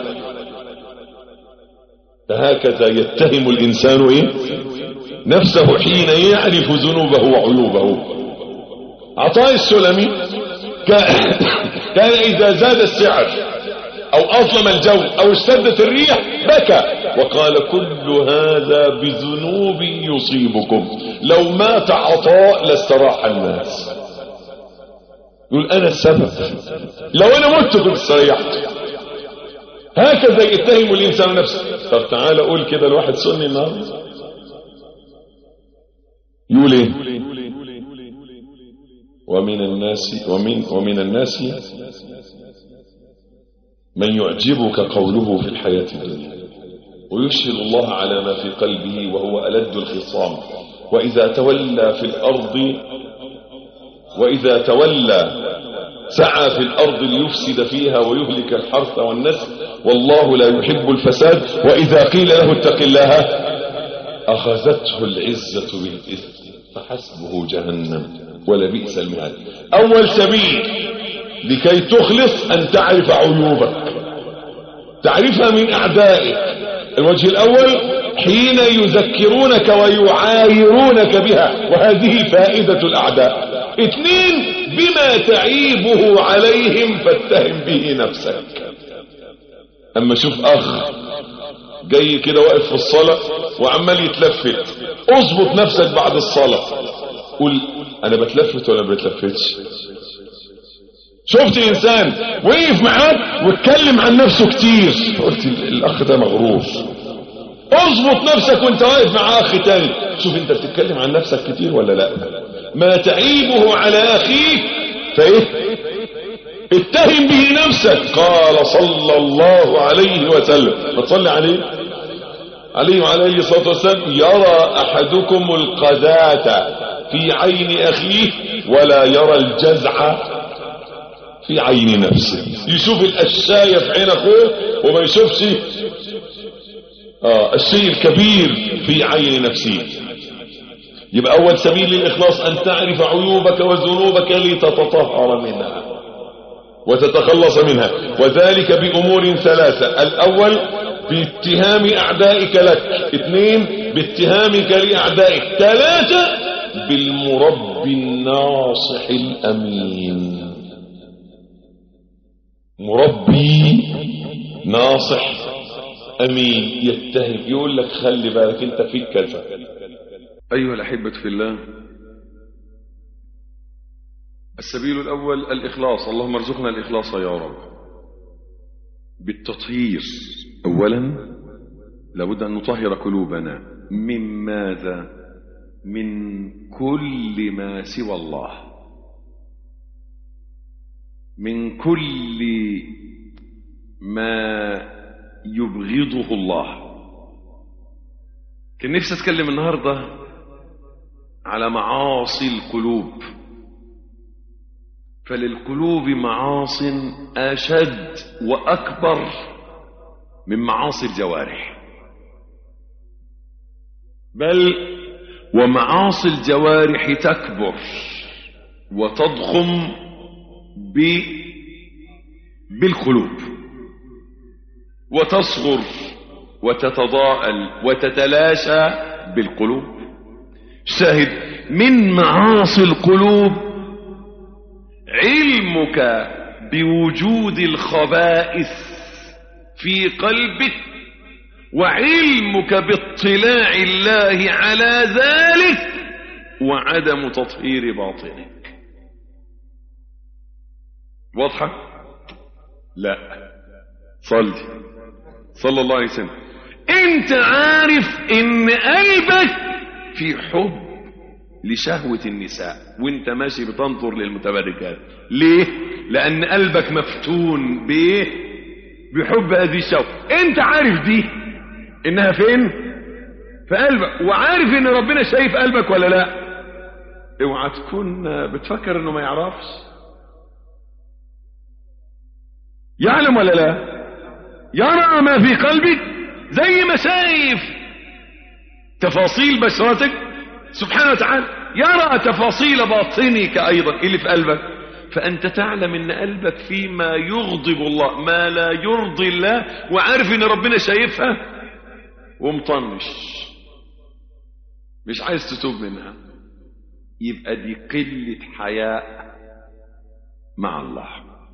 فهكذا يتهم الإنسان إيه؟ نفسه حين يعرف ذنوبه وعيوبه. عطاء السلمي كان إذا زاد السعر أو أظلم الجو أو اشتدت الريح بكى وقال كل هذا بذنوب يصيبكم، لو مات عطاء لاستراح الناس. يقول أنا السبب، لو أنا مت كنت استريحت. هكذا يتهم الإنسان نفسه. طب تعالى قول كده الواحد سني النهارده يقول ايه؟ ومن الناس ومن ومن الناس من يعجبك قوله في الحياة الدنيا ويشهد الله على ما في قلبه وهو ألد الخصام، وإذا تولى في الأرض وإذا تولى سعى في الأرض ليفسد فيها ويهلك الحرث والنسل والله لا يحب الفساد، وإذا قيل له اتق الله أخذته العزة بالإثم فحسبه جهنم ولبئس المهاد. أول سبيل لكي تخلص أن تعرف عيوبك، تعرفها من أعدائك، الوجه الأول حين يذكرونك ويعايرونك بها، وهذه فائدة الأعداء. اثنين، بما تعيبه عليهم فاتهم به نفسك. اما شوف اخ جاي كده واقف في الصلاة وعمال يتلفت، اظبط نفسك بعد الصلاة، قول انا بتلفت ولا ما بتلفتش. شفت انسان وقف معاك واتكلم عن نفسه كتير، قلت الاخ ده مغرور. اظبط نفسك وانت واقف مع اخ تاني، شوف انت بتتكلم عن نفسك كتير ولا لا. ما تعيبه على اخيك فايه اتهم به نفسك. قال صلى الله عليه وسلم، فتصلي عليه عليه وعليه الصلاة والسلام: يرى احدكم القذاة في عين اخيه ولا يرى الجزع في عين نفسه. يشوف الاشاية في عين اخوه وما يشوفش آه الشيء الكبير في عين نفسه. يبقى اول سبيل للاخلاص ان تعرف عيوبك وذنوبك لتتطهر منها وتتخلص منها، وذلك بامور ثلاثة: الاول باتهام اعدائك لك، اثنين باتهامك لاعدائك، ثلاثة بالمربي الناصح الامين. مربي ناصح امين يتهم، يقول لك خلي بالك انت فيك كذا. ايها الاحبة في الله، السبيل الاول الاخلاص. اللهم ارزقنا الاخلاص يا رب بالتطهير. اولا لابد ان نطهر قلوبنا من ماذا؟ من كل ما سوى الله، من كل ما يبغضه الله. كان نفسي اتكلم النهارده على معاصي القلوب، فللقلوب معاص اشد واكبر من معاصي الجوارح، بل ومعاصي الجوارح تكبر وتضخم ب بالقلوب وتصغر وتتضاءل وتتلاشى بالقلوب. شاهد من معاصي القلوب علمك بوجود الخبائث في قلبك، وعلمك باطلاع الله على ذلك، وعدم تطهير باطنك. واضحة؟ لا. صلي صلى الله عليه وسلم. انت عارف ان قلبك في حب لشهوة النساء وانت ماشي بتنظر للمتبرجات. ليه؟ لان قلبك مفتون بايه؟ بحب هذه الشهوة. انت عارف دي انها فين؟ في قلبك، وعارف ان ربنا شايف قلبك ولا لا. اوعى تكون بتفكر انه ما يعرفش. يعلم ولا لا؟ يرى ما في قلبك زي ما شايف تفاصيل بشرتك سبحانه وتعالى، يرى تفاصيل باطنك ايضا اللي في قلبك. فانت تعلم ان قلبك فيما يغضب الله، ما لا يرضي الله، وعارف ان ربنا شايفها ومطنش مش عايز تتوب منها. يبقى دي قلة حياء مع الله.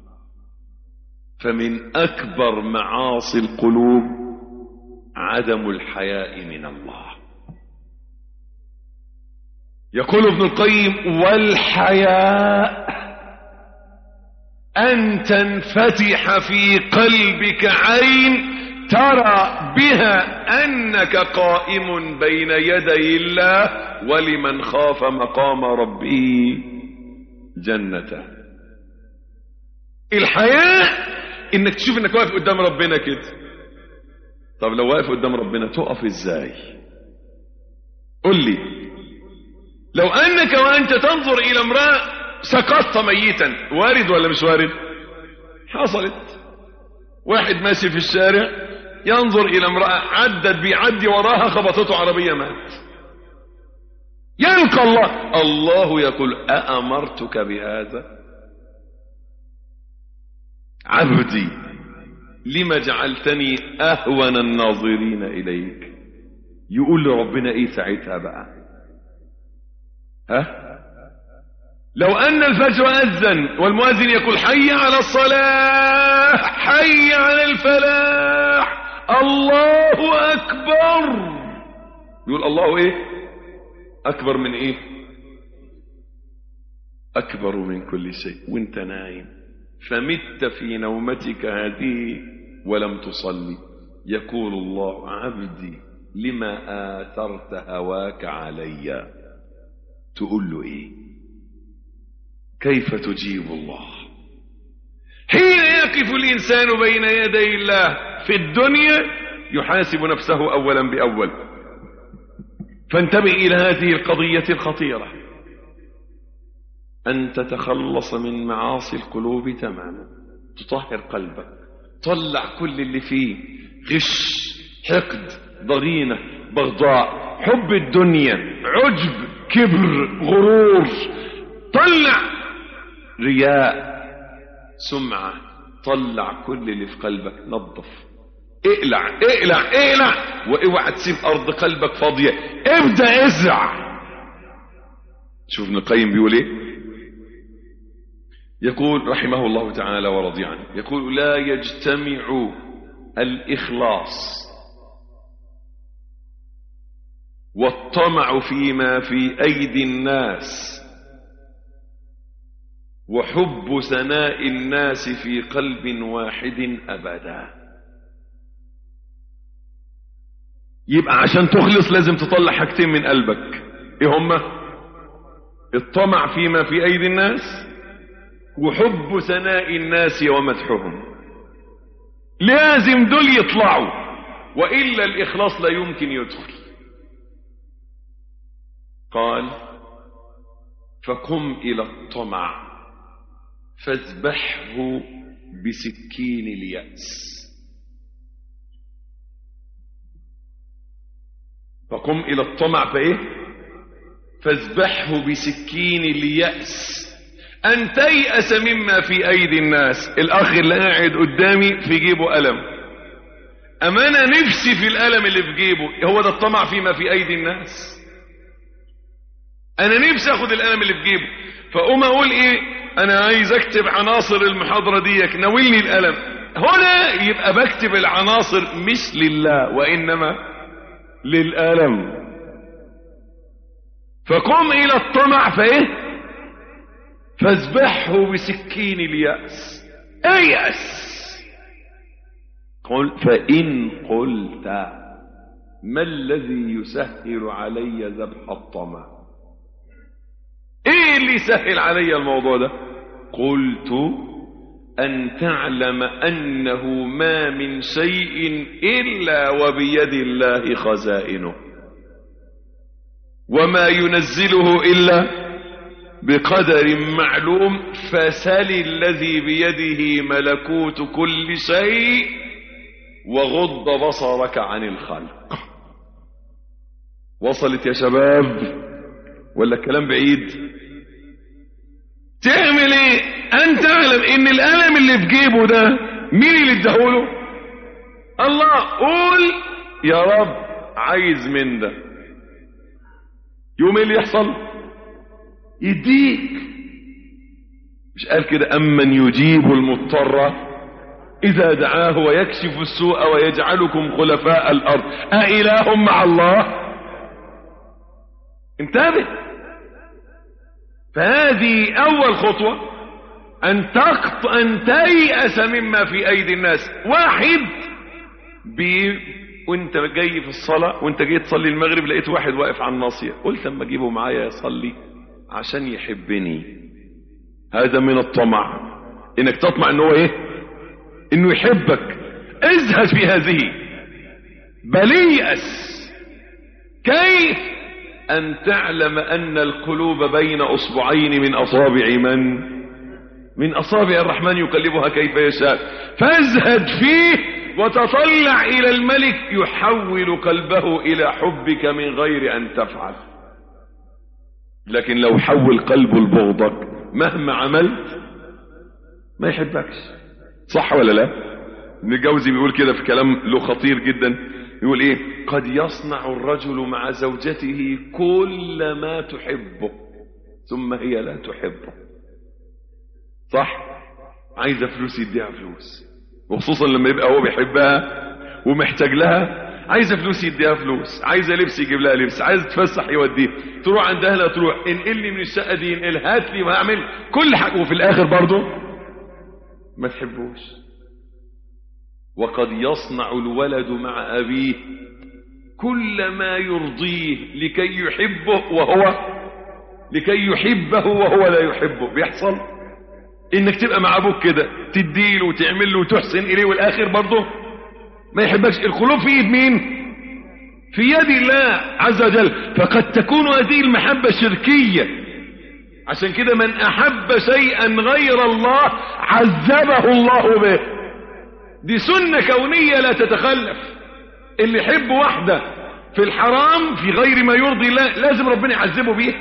فمن اكبر معاصي القلوب عدم الحياء من الله. يقول ابن القيم: والحياء ان تنفتح في قلبك عين ترى بها انك قائم بين يدي الله، ولمن خاف مقام ربه جنته. الحياء انك تشوف انك واقف قدام ربنا كده. طب لو واقف قدام ربنا تقف ازاي؟ قل لي. لو انك وانت تنظر الى امرأة سقطت ميتا، وارد ولا مش وارد؟ حصلت. واحد ماشي في الشارع ينظر الى امرأة عدت بيعدي وراها خبطته عربية مات. يلقى الله، الله يقول: أأمرتك بهذا؟ عبدي لما جعلتني أهون الناظرين إليك. يقول لربنا إيه ساعتها بقى؟ ها؟ لو أن الفجر أذن والمؤذن يقول حي على الصلاة حي على الفلاح الله أكبر، يقول الله إيه؟ أكبر من إيه؟ أكبر من كل شيء، وانت نايم فمت في نومتك هذه ولم تصلي، يقول الله عبدي لما آثرت هواك علي. تقول له إيه؟ كيف تجيب الله حين يقف الإنسان بين يدي الله في الدنيا يحاسب نفسه أولا بأول؟ فانتبه إلى هذه القضية الخطيرة، أن تتخلص من معاصي القلوب تماما، تطهر قلبك، طلع كل اللي فيه غش، حقد، ضغينة، بغضاء، حب الدنيا، عجب، كبر، غرور، طلع رياء، سمعة، طلع كل اللي في قلبك، نظف، اقلع اقلع اقلع، واوعى تسيب ارض قلبك فاضية، ابدأ ازرع. شوف ابن القيم بيقول ايه؟ يقول رحمه الله تعالى ورضي عنه، يقول لا يجتمع الإخلاص والطمع فيما في أيدي الناس وحب ثناء الناس في قلب واحد أبدا. يبقى عشان تخلص لازم تطلع حاجتين من قلبك، ايه هما؟ الطمع فيما في أيدي الناس وحب ثناء الناس ومدحهم، لازم دول يطلعوا، وإلا الإخلاص لا يمكن يدخل. قال فقم إلى الطمع فاذبحه بسكين اليأس. فقم إلى الطمع فإيه؟ فاذبحه بسكين اليأس، أن تيأس مما في أيدي الناس. الأخ اللي قاعد قدامي في جيبه ألم، أما أنا نفسي في الألم اللي في جيبه، هو ده الطمع فيما في أيدي الناس؟ أنا نفسي أخذ الألم اللي في جيبه، فأقوم أقول إيه؟ أنا عايز أكتب عناصر المحاضرة ديك، ناولني الألم. هنا يبقى بكتب العناصر مش لله وإنما للألم. فقم إلى الطمع فإيه؟ فاذبحه بسكين اليأس. أيأس. قل فإن قلت ما الذي يسهل علي ذبح الطمع؟ ايه اللي يسهل علي الموضوع ده؟ قلت أن تعلم أنه ما من شيء إلا وبيد الله خزائنه، وما ينزله إلا بقدر معلوم، فسل الذي بيده ملكوت كل شيء وغض بصرك عن الخلق. وصلت يا شباب ولا الكلام بعيد؟ تعمل ايه؟ ان تعلم ان الالم اللي في جيبه ده مين اللي اداهوله؟ الله. قول يا رب عايز من ده، يوم ايه اللي يحصل؟ يديك. مش قال كده امن يجيب المضطر اذا دعاه ويكشف السوء ويجعلكم خلفاء الارض أإله مع الله؟ انتبه. فهذه اول خطوة، ان تقط ان تيأس مما في ايدي الناس. واحد بي وانت جاي في الصلاة، وانت جاي تصلي المغرب، لقيت واحد واقف على الناصية، قلت اما اجيبه معايا يصلي عشان يحبني. هذا من الطمع، انك تطمع انه ايه؟ انه يحبك. ازهد في هذه، بل يأس. كيف؟ ان تعلم ان القلوب بين اصبعين من اصابع من؟ من اصابع الرحمن يقلبها كيف يشاء. فازهد فيه وتطلع الى الملك يحول قلبه الى حبك من غير ان تفعل. لكن لو حول قلبه لبغضك مهما عملت ما يحبكش، صح ولا لا؟ ابن الجوزي بيقول كده في كلام له خطير جدا، يقول ايه؟ قد يصنع الرجل مع زوجته كل ما تحبه ثم هي لا تحبه. صح؟ عايزة فلوس يديها فلوس، وخصوصا لما يبقى هو بيحبها ومحتاج لها، عايزة فلوس يديها فلوس، عايزة لبس يجيب لها لبس، عايزة تفسح يوديه، تروح عند اهلها تروح، انقلني من الشقة دي، انقل، هات لي وهعمل كل حاجة، وفي الاخر برضه ما تحبوش. وقد يصنع الولد مع ابيه كل ما يرضيه لكي يحبه وهو لكي يحبه وهو لا يحبه. بيحصل انك تبقى مع ابوك كده، تديله وتعمل له وتحسن اليه، والاخر برضه ما يحبكش. القلوب في ايد مين؟ في يد الله عز وجل. فقد تكون هذه المحبة شركية. عشان كده من احب شيئا غير الله عذبه الله به. دي سنة كونية لا تتخلف. اللي يحب واحدة في الحرام في غير ما يرضي الله لازم ربنا يعذبه بيها.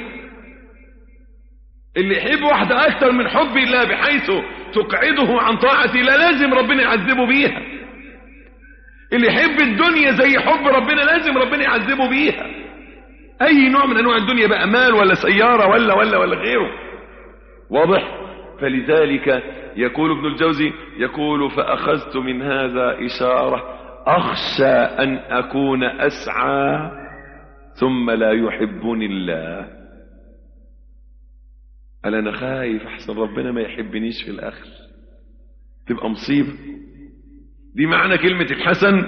اللي يحب واحدة اكثر من حب الله بحيث تقعده عن طاعة الله لازم ربنا يعذبه بيها. اللي يحب الدنيا زي حب ربنا لازم ربنا يعذبه بيها. اي نوع من انواع الدنيا بقى، مال ولا سيارة ولا ولا ولا غيره. واضح؟ فلذلك يقول ابن الجوزي، يقول فأخذت من هذا إشارة أخشى أن أكون أسعى ثم لا يحبني الله. قال أنا خايف أحسن ربنا ما يحبنيش في الآخر، تبقى مصيبة. دي معنى كلمة الحسن،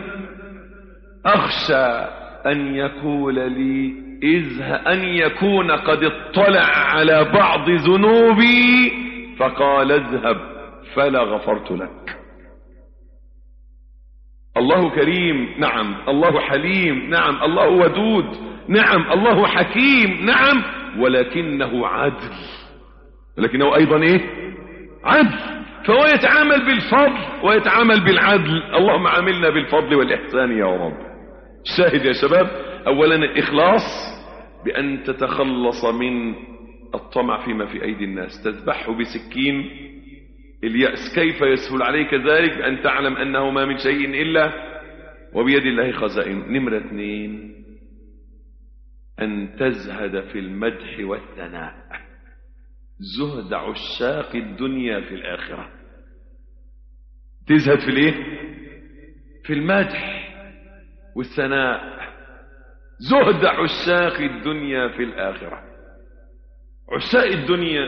أخشى أن يقول لي إذ أن يكون قد اطلع على بعض ذنوبي فقال اذهب فلا غفرت لك. الله كريم، نعم. الله حليم، نعم. الله ودود، نعم. الله حكيم، نعم. ولكنه عدل، ولكنه أيضا إيه؟ عدل. فهو يتعامل بالفضل ويتعامل بالعدل. اللهم عاملنا بالفضل والإحسان يا رب. الشاهد يا شباب، أولا الإخلاص بأن تتخلص من الطمع فيما في أيدي الناس، تذبحه بسكين اليأس. كيف يسهل عليك ذلك؟ بأن تعلم أنه ما من شيء إلا وبيد الله خزائن. نمرة اثنين، أن تزهد في المدح والثناء، زهد عشاق الدنيا في الآخرة. تزهد في الايه؟ في المدح والثناء. زهد عشاق الدنيا في الآخرة. عشاق الدنيا،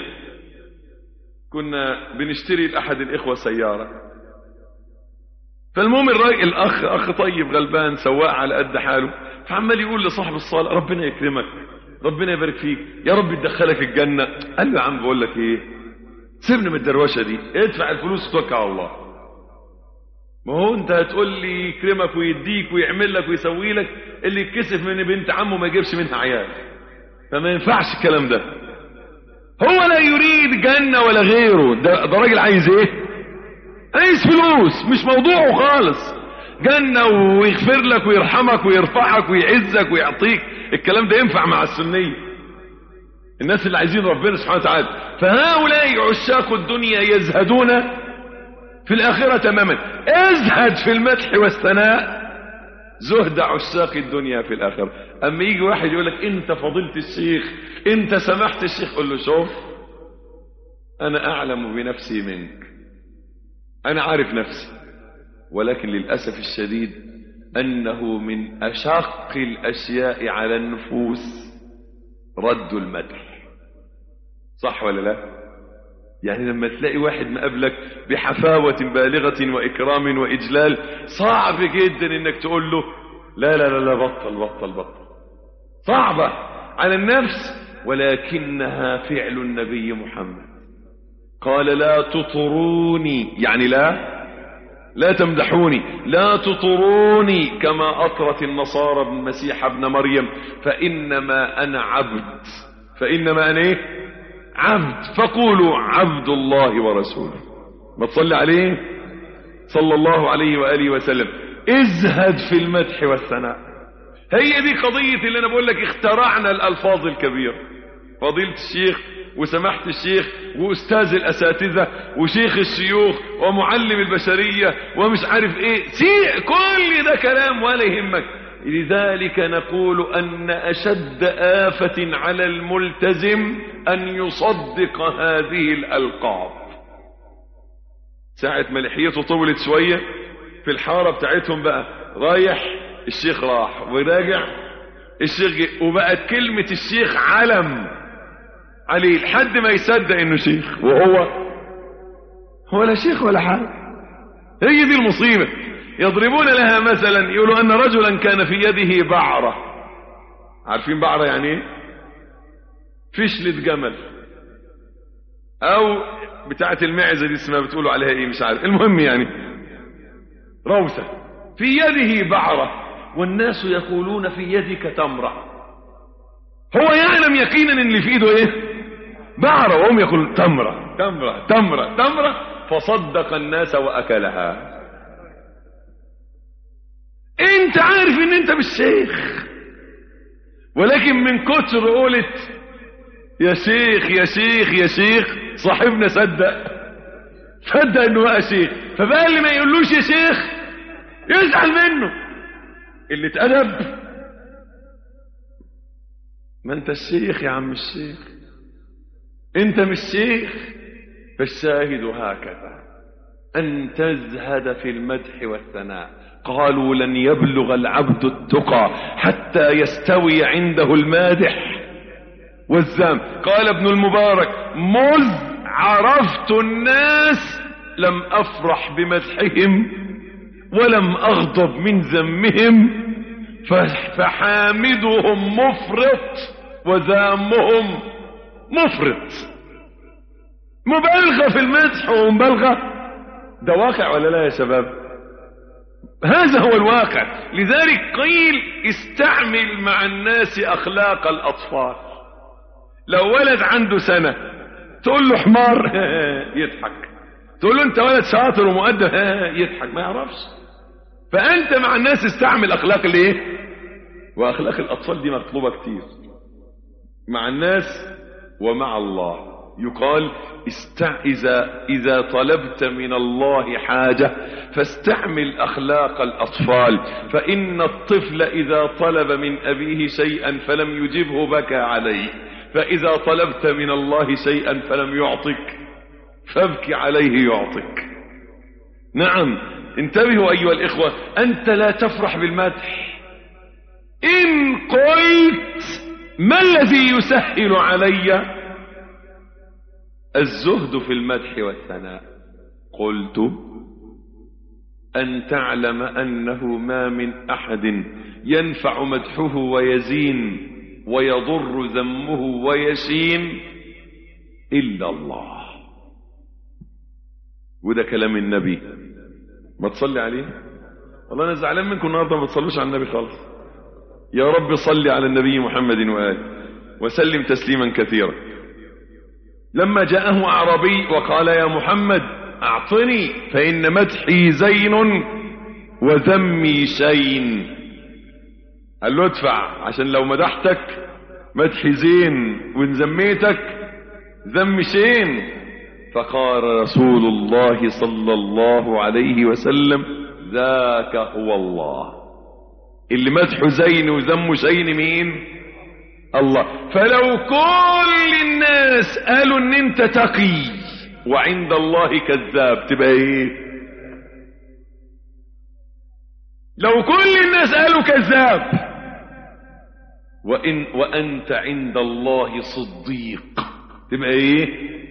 كنا بنشتري لأحد الإخوة سيارة، فالمهم الراجل الأخ أخ طيب غلبان سواق على قد حاله، فعمال يقول لصاحب الصالة ربنا يكرمك، ربنا يبارك فيك، يا رب يدخلك الجنة. قال له يا عم بقول لك ايه، سيبني من الدروشه دي، ادفع الفلوس وتوكل على الله. ما هو انت هتقول لي يكرمك ويديك ويعمل لك ويسوي لك، اللي يتكسف من بنت عمه ما يجيبش منها عيال، فما ينفعش الكلام ده. هو لا يريد جنة ولا غيره، ده, ده راجل عايز ايه؟ عايز فلوس، مش موضوعه خالص. جنة ويغفر لك ويرحمك ويرفعك ويعزك ويعطيك، الكلام ده ينفع مع السنية، الناس اللي عايزين ربنا سبحانه وتعالى. فهؤلاء عشاق الدنيا يزهدون في الآخرة تماما. ازهد في المدح والثناء، زهد عشاق الدنيا في الآخرة. اما يجي واحد يقول لك انت فضيلة الشيخ، انت سمحت الشيخ، قل له شوف انا اعلم بنفسي منك، انا عارف نفسي، ولكن للأسف الشديد انه من اشق الاشياء على النفوس رد المدح. صح ولا لا؟ يعني لما تلاقي واحد مقابلك بحفاوة بالغة وإكرام وإجلال، صعب جدا انك تقول له لا لا لا لا بطل بطل بطل، صعبة على النفس. ولكنها فعل النبي محمد، قال لا تطروني، يعني لا لا تمدحوني، لا تطروني كما أطرت النصارى ابن المسيح ابن مريم، فإنما أنا عبد، فإنما أنا إيه؟ عبد، فقولوا عبد الله ورسوله. ما تصلي عليه صلى الله عليه وآله وسلم. ازهد في المدح والثناء. هي دي قضية اللي أنا بقول لك اخترعنا الألفاظ الكبيرة. فضيلة الشيخ وسماحة الشيخ وأستاذ الأساتذة وشيخ الشيوخ ومعلم البشرية ومش عارف إيه، سيء كل ده كلام ولا يهمك. لذلك نقول أن أشد آفة على الملتزم أن يصدق هذه الألقاب. ساعة ما لحيته طولت شوية في الحارة بتاعتهم بقى، رايح الشيخ راح وراجع الشيخ جي، وبقت كلمة الشيخ علم عليه لحد ما يصدق انه شيخ وهو هو لا شيخ ولا حاجة. هي دي المصيبة. يضربون لها مثلا، يقولوا ان رجلا كان في يده بعرة. عارفين بعرة يعني ايه؟ فشلة جمل او بتاعة المعزة دي اسمها بتقولوا عليها ايه مش عارف، المهم يعني روثة. في يده بعرة والناس يقولون في يدك تمرة. هو يعلم يقينا ان اللي في ايده ايه؟ بعرة، وهم يقولون تمرة تمرة تمرة تمرة، فصدق الناس واكلها. انت عارف ان انت مش شيخ، ولكن من كتر قولت يا شيخ يا شيخ يا شيخ صاحبنا صدق صدق انه بقى شيخ، فبقى اللي ما يقولوش يا شيخ يزعل منه. اللي اتأدب، ما انت الشيخ يا عم الشيخ، انت مش شيخ. فالشاهد هكذا ان تزهد في المدح والثناء. قالوا لن يبلغ العبد التقى حتى يستوي عنده المادح والذم. قال ابن المبارك مذ عرفت الناس لم افرح بمدحهم ولم اغضب من ذمهم، فحامدهم مفرط وذامهم مفرط. مبالغة في المدح ومبالغة، ده واقع ولا لا يا شباب؟ هذا هو الواقع. لذلك قيل استعمل مع الناس اخلاق الاطفال. لو ولد عنده سنة تقول له حمار يضحك، تقول له انت ولد شاطر ومؤدب يضحك، ما يعرفش. فانت مع الناس استعمل اخلاق الايه؟ واخلاق الاطفال دي مطلوبة كتير مع الناس ومع الله. يقال استع... إذا... إذا طلبت من الله حاجة فاستعمل أخلاق الأطفال، فإن الطفل إذا طلب من أبيه شيئا فلم يجبه بكى عليه، فإذا طلبت من الله شيئا فلم يعطك فابكي عليه يعطك. نعم، انتبهوا أيها الإخوة، أنت لا تفرح بالمدح. إن قلت ما الذي يسهل علي؟ الزهد في المدح والثناء. قلت أن تعلم أنه ما من أحد ينفع مدحه ويزين ويضر ذمه ويشين إلا الله. وده كلام النبي. ما تصلي عليه؟ والله أنا زعلان منكم النهارده ما بتصلوش على النبي خالص. يا رب صل على النبي محمد وآله وسلم تسليما كثيرا. لما جاءه أعرابي وقال يا محمد أعطني فإن مدحي زين وذمي شين. قال له ادفع عشان لو مدحتك مدحي زين وإن ذميتك ذم شين. فقال رسول الله صلى الله عليه وسلم ذاك هو الله. اللي مدحه زين وذمه شين مين؟ الله. فلو كل الناس قالوا ان انت تقي وعند الله كذاب تبقى ايه؟ لو كل الناس قالوا كذاب وإن وانت عند الله صديق تبقى ايه؟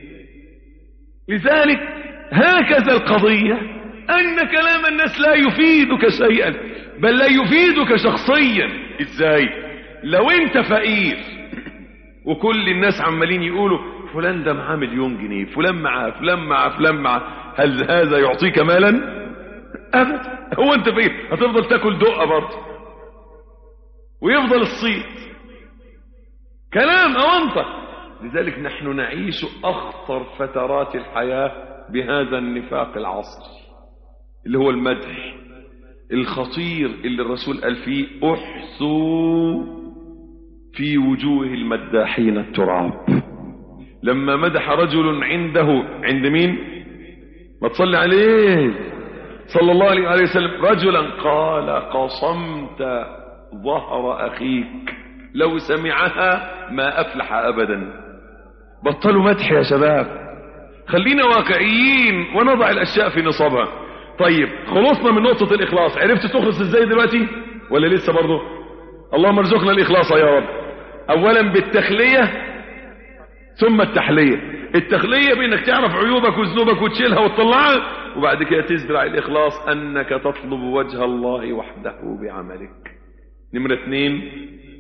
لذلك هكذا القضية، ان كلام الناس لا يفيدك شيئا بل لا يفيدك شخصيا. ازاي؟ لو انت فقير وكل الناس عمالين يقولوا فلان ده معاه مليون جنيه، فلان معاه فلان معاه فلان معاه، هل هذا يعطيك مالا؟ ابدا. هو انت فقير هتفضل تاكل دقه برضه ويفضل الصيت كلام اونطه. لذلك نحن نعيش اخطر فترات الحياه بهذا النفاق العصري اللي هو المدح الخطير اللي الرسول قال فيه احثوا في وجوه المداحين التراب. لما مدح رجل عنده، عند مين؟ ما تصلي عليه صلى الله عليه وسلم، رجلا قال قصمت ظهر أخيك لو سمعها ما أفلح أبدا. بطلوا مدح يا شباب، خلينا واقعيين ونضع الأشياء في نصابها. طيب خلصنا من نقطة الإخلاص، عرفت تخلص ازاي دلوقتي ولا لسه برضه؟ اللهم ارزقنا الإخلاص يا رب. أولا بالتخلية ثم التحلية. التخلية بأنك تعرف عيوبك وذنوبك وتشيلها وتطلعها، وبعد كده تزرع الإخلاص أنك تطلب وجه الله وحده بعملك. نمرة اثنين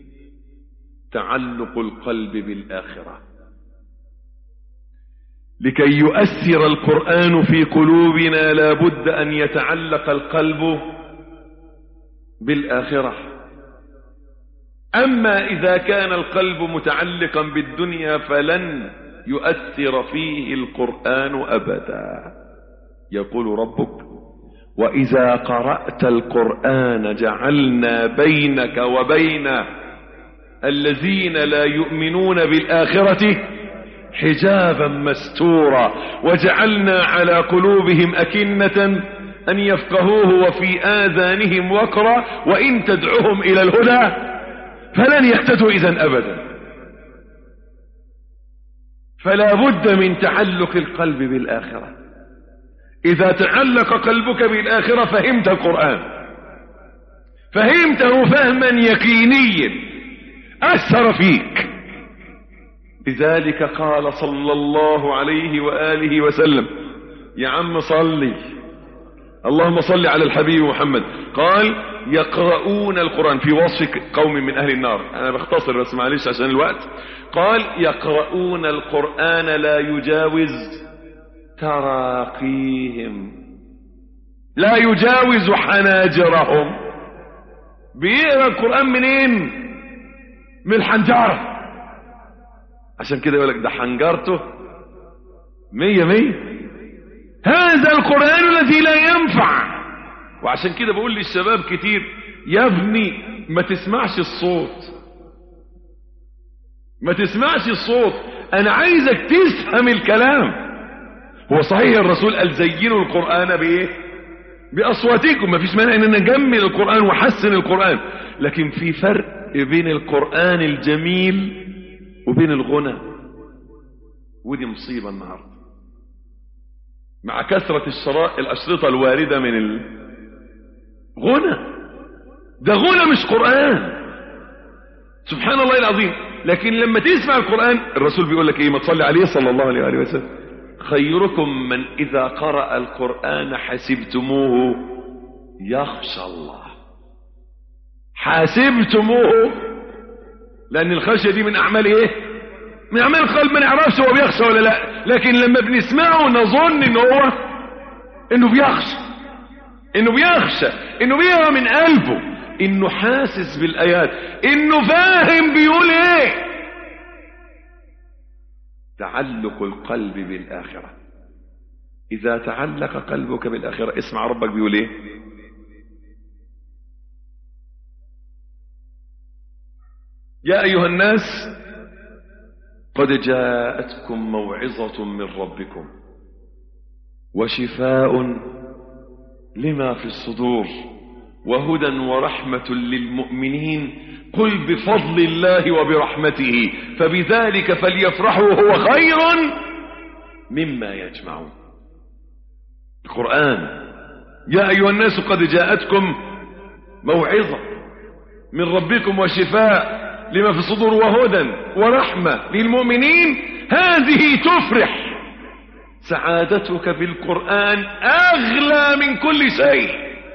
تعلق القلب بالآخرة. لكي يؤثر القرآن في قلوبنا لا بد أن يتعلق القلب بالآخرة. أما إذا كان القلب متعلقا بالدنيا فلن يؤثر فيه القرآن أبدا. يقول ربك وإذا قرأت القرآن جعلنا بينك وبين الذين لا يؤمنون بالآخرة حجابا مستورا وجعلنا على قلوبهم أكنة أن يفقهوه وفي آذانهم وقرا وإن تدعوهم إلى الهدى فلن يهتدوا إذن أبدا. فلا بد من تعلق القلب بالآخرة. إذا تعلق قلبك بالآخرة فهمت القرآن، فهمته فهما يقينيا أثر فيك. لذلك قال صلى الله عليه وآله وسلم يا عم صلي، اللهم صل على الحبيب محمد، قال يقرؤون القرآن في وصف قوم من أهل النار. أنا بختصر بس معلش عشان الوقت. قال يقرؤون القرآن لا يجاوز تراقيهم، لا يجاوز حناجرهم. بيقرأ القرآن منين؟ من الحنجرة. عشان كده يقول لك ده حنجرته مية مية. هذا القرآن الذي لا ينفع. وعشان كده بقول للشباب كتير يا ابني ما تسمعش الصوت، ما تسمعش الصوت، انا عايزك تفهم الكلام. هو صحيح الرسول قال زينوا القرآن بايه؟ باصواتكم. ما فيش مانع ان نجمل القرآن وحسن القرآن، لكن في فرق بين القرآن الجميل وبين الغنى. ودي مصيبة النهارده مع كثرة الشرائط الأشرطة الواردة من الغنى. ده غنى مش قرآن، سبحان الله العظيم. لكن لما تسمع القرآن الرسول بيقول لك ايه؟ ما تصلي عليه صلى الله عليه وآله وسلم خيركم من إذا قرأ القرآن حسبتموه يخشى الله. حاسبتموه لأن الخشية دي من أعمال ايه؟ من أعمال القلب. ما نعرفش هو بيخشى ولا لا، لكن لما بنسمعه نظن إنه هو إنه بيخشى، إنه بيخشى، إنه بيقرأ من قلبه، إنه حاسس بالآيات، إنه فاهم بيقول إيه. تعلق القلب بالآخرة. إذا تعلق قلبك بالآخرة اسمع ربك بيقول إيه؟ يا أيها الناس قد جاءتكم موعظة من ربكم وشفاء لما في الصدور وهدى ورحمة للمؤمنين قل بفضل الله وبرحمته فبذلك فليفرحوا هو خير مما يجمعون. القرآن يا أيها الناس قد جاءتكم موعظة من ربكم وشفاء لما في الصدور وهدى ورحمة للمؤمنين. هذه تفرح. سعادتك بالقرآن أغلى من كل شيء،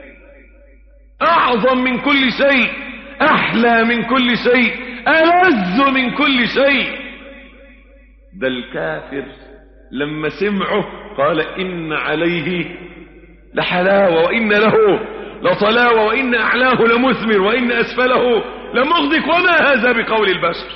أعظم من كل شيء، أحلى من كل شيء، ألذ من كل شيء. ده الكافر لما سمعه قال إن عليه لحلاوة وإن له لطلاوة وإن أعلاه لمثمر وإن أسفله لمغدق وما هذا بقول البشر.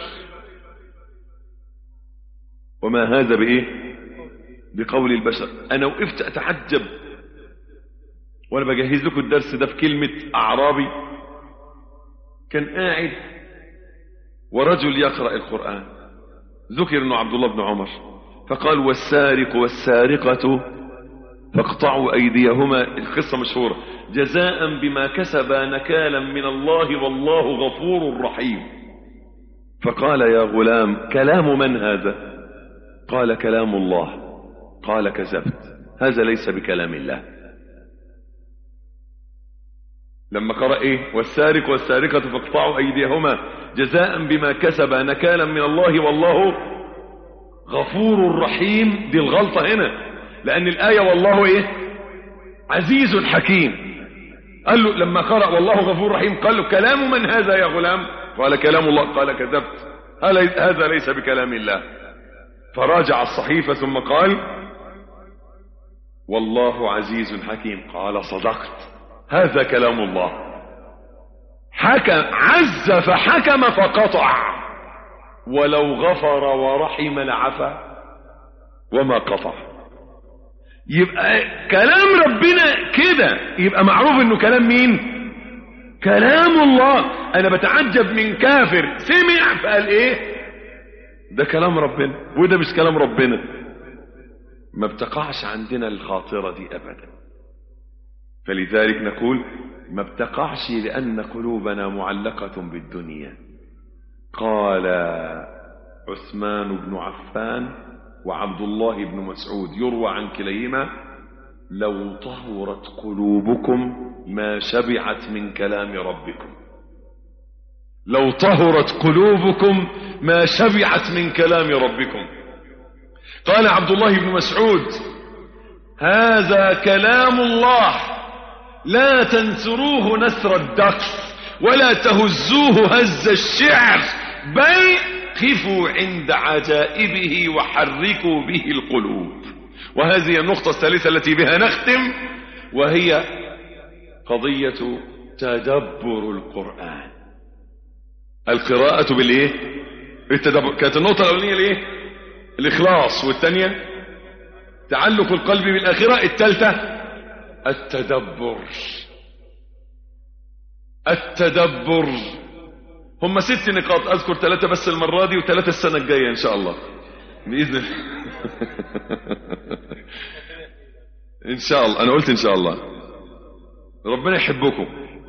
وما هذا بإيه؟ بقول البشر. أنا وقفت أتعجب وأنا بجهز لكم الدرس ده في كلمة أعرابي كان قاعد ورجل يقرأ القرآن ذكر انه عبد الله بن عمر، فقال والسارق والسارقة فاقطعوا ايديهما، القصة مشهورة، جزاء بما كسبا نكالا من الله والله غفور رحيم. فقال يا غلام كلام من هذا؟ قال كلام الله. قال كذبت، هذا ليس بكلام الله. لما قرأ ايه؟ والسارق والسارقة فاقطعوا ايديهما جزاء بما كسبا نكالا من الله والله غفور رحيم، دي الغلطة هنا، لان الآية والله ايه؟ عزيز حكيم. قال له لما قرأ والله غفور رحيم قال له كلام من هذا يا غلام؟ قال كلام الله. قال كذبت، هذا ليس بكلام الله. فراجع الصحيفة ثم قال والله عزيز حكيم. قال صدقت، هذا كلام الله. حكم، عز فحكم فقطع، ولو غفر ورحم لعفا وما قطع. يبقى كلام ربنا كده، يبقى معروف انه كلام مين؟ كلام الله. انا بتعجب من كافر سمع فقال ايه؟ ده كلام ربنا، وده مش كلام ربنا. ما بتقعش عندنا الخاطرة دي ابدا. فلذلك نقول ما بتقعش لان قلوبنا معلقة بالدنيا. قال عثمان بن عفان وعبد الله بن مسعود يروى عن كليهما لو طهرت قلوبكم ما شبعت من كلام ربكم. لو طهرت قلوبكم ما شبعت من كلام ربكم. قال عبد الله بن مسعود هذا كلام الله، لا تنثروه نثر الدقس ولا تهزوه هز الشعر، بل قفوا عند عجائبه وحركوا به القلوب. وهذه النقطة الثالثة التي بها نختم، وهي قضية تدبر القرآن. القراءة بالايه؟ بالتدبر. كانت النقطة الأولانية الايه؟ الإخلاص، والثانية تعلق القلب بالآخرة، الثالثة التدبر. التدبر هم ست نقاط، اذكر ثلاثة بس المرة دي وثلاثة السنة الجاية ان شاء الله بإذن الله. ان شاء الله، انا قلت ان شاء الله. ربنا يحبكم.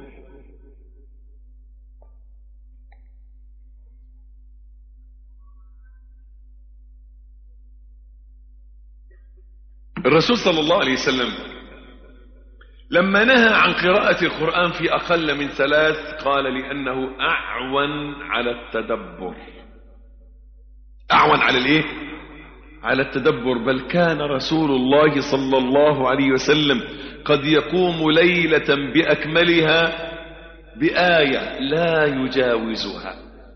الرسول صلى الله عليه وسلم لما نهى عن قراءة القرآن في أقل من ثلاث قال لأنه أعون على التدبر. أعون على الإيه؟ على التدبر. بل كان رسول الله صلى الله عليه وسلم قد يقوم ليلة بأكملها بآية لا يجاوزها.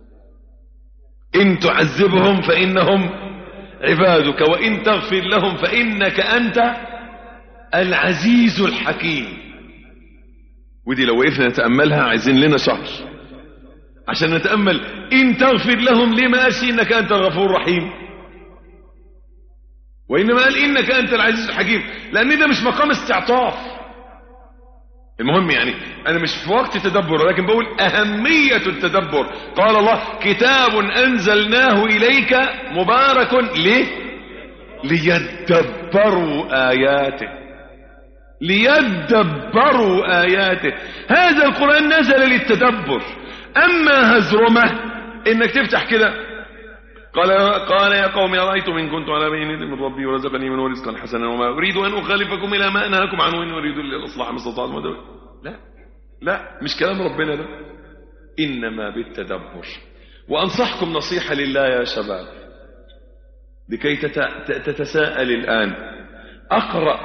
إن تعذبهم فإنهم عبادك وإن تغفر لهم فإنك أنت العزيز الحكيم. ودي لو وقفنا نتأملها عايزين لنا شهر عشان نتأمل. إن تغفر لهم لما قالش إنك أنت الغفور الرحيم، وإنما قال إنك أنت العزيز الحكيم، لأن ده مش مقام استعطاف. المهم يعني أنا مش في وقت تدبر، لكن بقول أهمية التدبر. قال الله كتاب أنزلناه إليك مبارك ليه؟ ليدبروا آياته. ليدبروا آياته. هذا القرآن نزل للتدبر. أما هزرمة إنك تفتح كده قال قال يا قوم أرأيتم إن كنت على بينة من ربي ورزقني منه رزقا حسنا وما أريد أن أخالفكم إلى ما أنهاكم عنه إن أريد إلا الإصلاح ما استطعت. لا لا، مش كلام ربنا ده، إنما بالتدبر. وأنصحكم نصيحة لله يا شباب لكي تتساءل الآن. أقرأ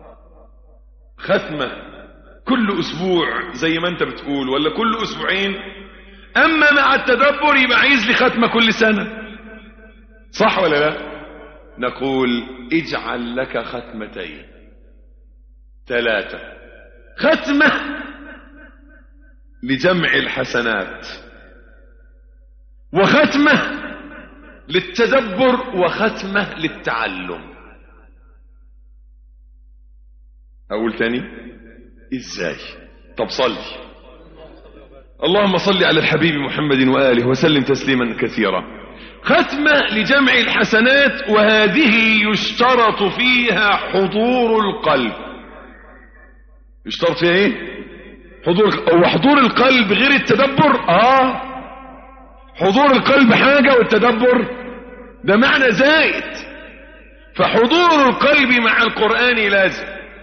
ختمة كل أسبوع زي ما أنت بتقول ولا كل أسبوعين؟ أما مع التدبر يبقى عايز لي ختمة كل سنة، صح ولا لا؟ نقول اجعل لك ختمتين ثلاثة. ختمة لجمع الحسنات، وختمة للتدبر، وختمة للتعلم. أقول تاني إزاي؟ طب صلي. اللهم صل على الحبيب محمد وآله وسلم تسليما كثيرا. ختمة لجمع الحسنات، وهذه يشترط فيها حضور القلب. يشترط فيها ايه؟ حضور. هو حضور القلب غير التدبر؟ اه حضور القلب حاجة والتدبر ده معنى زائد. فحضور القلب مع القرآن لازم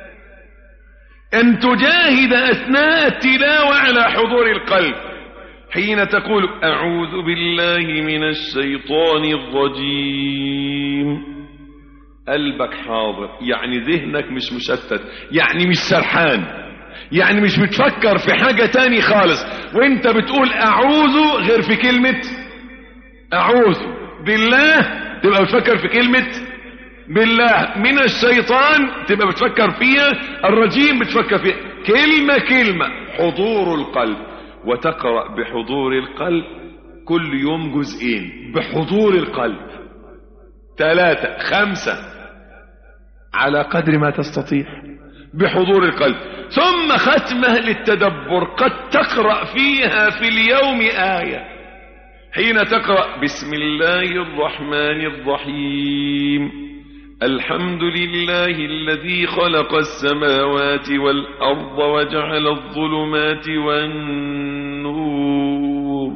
ان تجاهد اثناء التلاوة على حضور القلب، حين تقول اعوذ بالله من الشيطان الرجيم، قلبك حاضر، يعني ذهنك مش مشتت، يعني مش سرحان، يعني مش بتفكر في حاجة تاني خالص. وانت بتقول اعوذ غير في كلمة اعوذ بالله تبقى بتفكر في كلمة بالله، من الشيطان تبقى بتفكر فيها، الرجيم بتفكر فيها، كلمة كلمة. حضور القلب. وتقرأ بحضور القلب كل يوم جزئين بحضور القلب، ثلاثة خمسة على قدر ما تستطيع بحضور القلب. ثم ختمة للتدبر، قد تقرأ فيها في اليوم آية، حين تقرأ بسم الله الرحمن الرحيم الحمد لله الذي خلق السماوات والأرض وجعل الظلمات والنور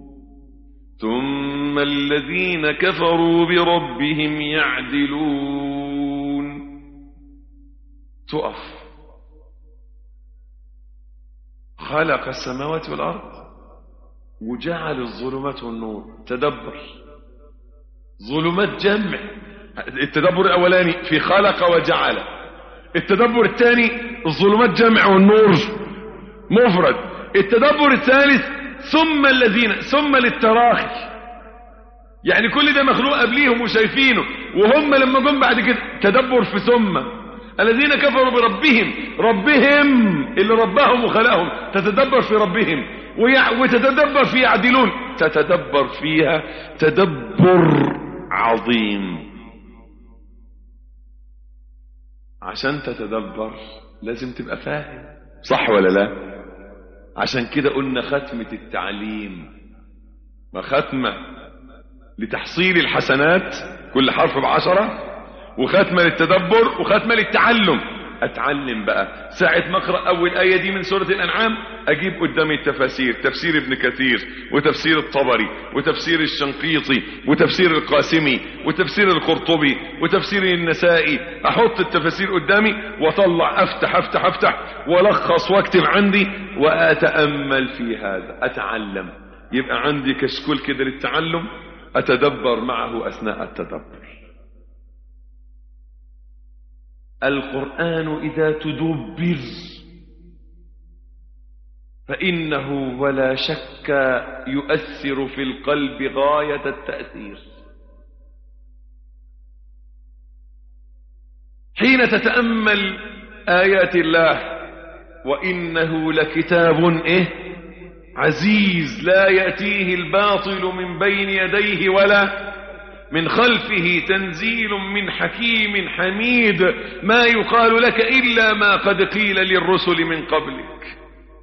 ثم الذين كفروا بربهم يعدلون. تقف، خلق السماوات والأرض وجعل الظلمات والنور، تدبر. ظلمات جمع، التدبر الأولاني في خلق وجعل، التدبر الثاني الظلمات جمع والنور مفرد، التدبر الثالث ثم الذين، ثم للتراخي، يعني كل ده مخلوق قبليهم وشايفينه، وهم لما جم بعد كده تدبر في ثم الذين كفروا بربهم، ربهم اللي ربهم وخلقهم، تتدبر في ربهم وتتدبر في يعدلون، تتدبر فيها تدبر عظيم. عشان تتدبر لازم تبقى فاهم، صح ولا لا؟ عشان كده قلنا ختمة التعليم، ما ختمة لتحصيل الحسنات كل حرف بعشرة، وختمة للتدبر، وختمة للتعلم. اتعلم بقى ساعة ما اقرأ اول آية دي من سورة الانعام، اجيب قدامي التفاسير، تفسير ابن كثير وتفسير الطبري وتفسير الشنقيطي وتفسير القاسمي وتفسير القرطبي وتفسير النسائي، احط التفاسير قدامي واطلع افتح افتح افتح والخص واكتب عندي واتأمل في هذا، اتعلم. يبقى عندي كشكول كده للتعلم، اتدبر معه اثناء التدبر. القرآن إذا تدبر فإنه ولا شك يؤثر في القلب غاية التأثير. حين تتأمل آيات الله، وإنه لكتاب إيه عزيز لا يأتيه الباطل من بين يديه ولا من خلفه، تنزيل من حكيم حميد، ما يقال لك إلا ما قد قيل للرسل من قبلك.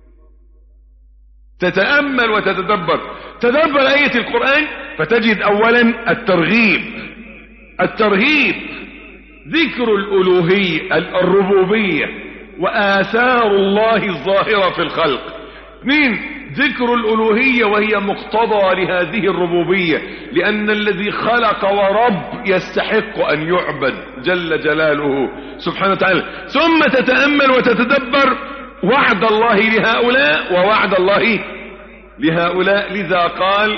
تتأمل وتتدبر، تدبر آية القرآن فتجد أولا الترغيب، الترهيب ذكر الألوهية الربوبية وآثار الله الظاهرة في الخلق. اثنين ذكر الألوهية وهي مقتضى لهذه الربوبية، لأن الذي خلق ورب يستحق أن يعبد جل جلاله سبحانه وتعالى. ثم تتأمل وتتدبر وعد الله لهؤلاء ووعد الله لهؤلاء، لذا قال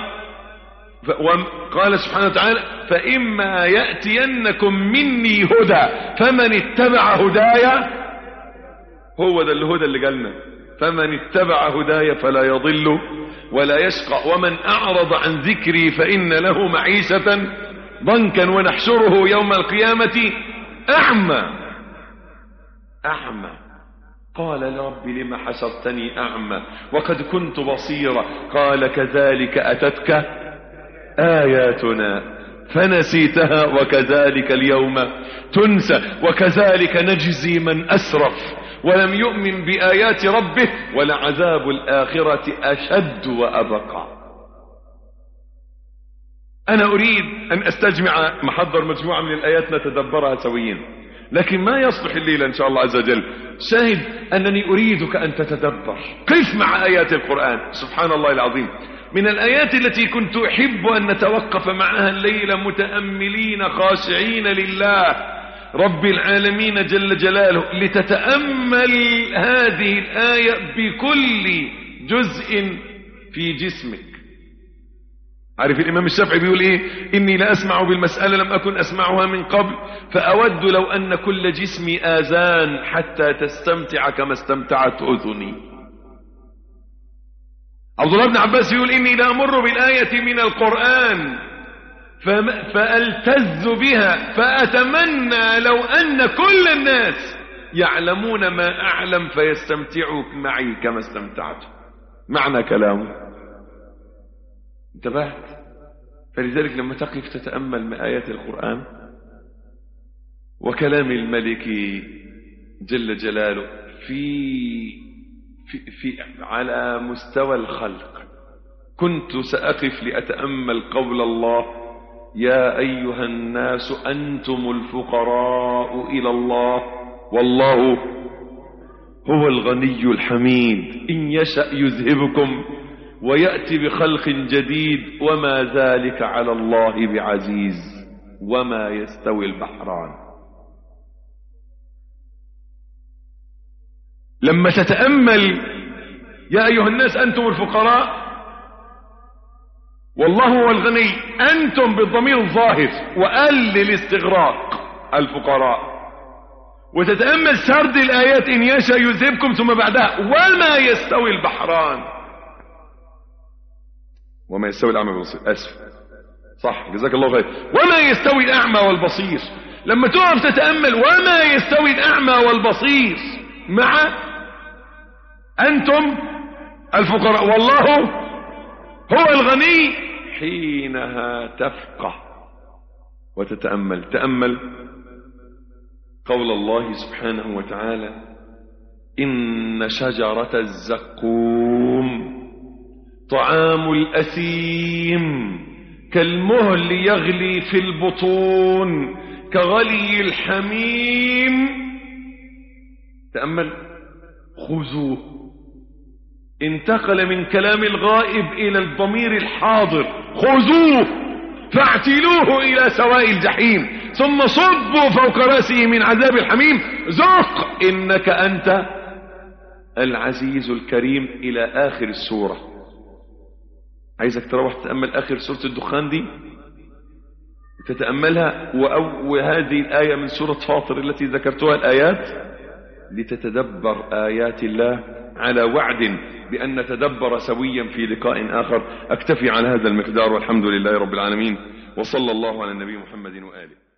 قال سبحانه وتعالى فإما يأتينكم مني هدى فمن اتبع هدايا، هو ده الهدى اللي قالنا، فمن اتبع هدايا فلا يضل ولا يشقى ومن أعرض عن ذكري فإن له معيشة ضنكا ونحشره يوم القيامة أعمى. أعمى قال لرب لم حشرتني أعمى وقد كنت بصيرا قال كذلك أتتك آياتنا فنسيتها وكذلك اليوم تنسى وكذلك نجزي من أسرف ولم يؤمن بآيات ربه ولعذاب الآخرة أشد وأبقى. أنا أريد أن أستجمع محضر مجموعة من الآيات نتدبرها سويا، لكن ما يصلح الليلة إن شاء الله عز وجل. شاهد أنني أريدك أن تتدبر، قف مع آيات القرآن. سبحان الله العظيم، من الآيات التي كنت أحب أن نتوقف معها الليلة متأملين خاشعين لله رب العالمين جل جلاله، لتتأمل هذه الآية بكل جزء في جسمك. عارف الإمام الشافعي بيقول إيه؟ إني لا أسمع بالمسألة لم أكن أسمعها من قبل، فأود لو أن كل جسمي آذان حتى تستمتع كما استمتعت أذني. عبد الله بن عباس يقول إني لا أمر بالآية من القرآن فألتز بها فأتمنى لو أن كل الناس يعلمون ما أعلم فيستمتعوا معي كما استمتعت. معنى كلامه انتبهت؟ فلذلك لما تقف تتأمل من آيات القرآن وكلام الملك جل جلاله في, في, في على مستوى الخلق، كنت سأقف لأتأمل قول الله يا أيها الناس أنتم الفقراء إلى الله والله هو الغني الحميد إن يشأ يذهبكم ويأتي بخلق جديد وما ذلك على الله بعزيز وما يستوي البحران. لما تتأمل يا أيها الناس أنتم الفقراء والله هو الغني، أنتم بالضمير الظاهر وقال للاستغراق الفقراء، وتتأمل سرد الآيات إن يشأ يذهبكم ثم بعدها وما يستوي البحران. وما يستوي الأعمى والبصير، أسف صح جزاك الله خير. وما يستوي الأعمى والبصير، لما تقف تتأمل وما يستوي الأعمى والبصير مع أنتم الفقراء والله هو الغني، حينها تفقه وتتأمل. تأمل قول الله سبحانه وتعالى إن شجرة الزقوم طعام الأثيم كالمهل يغلي في البطون كغلي الحميم. تأمل خذوه، انتقل من كلام الغائب إلى الضمير الحاضر، خذوه فاعتلوه إلى سواء الجحيم ثم صبوا فوق رأسه من عذاب الحميم ذق إنك أنت العزيز الكريم إلى آخر السورة. عايزك تروح تتأمل آخر سورة الدخان دي تتأملها، وهذه الآية من سورة فاطر التي ذكرتها الآيات لتتدبر آيات الله على وعد بأن نتدبر سويا في لقاء آخر. أكتفي على هذا المقدار والحمد لله رب العالمين، وصلى الله على النبي محمد وآله.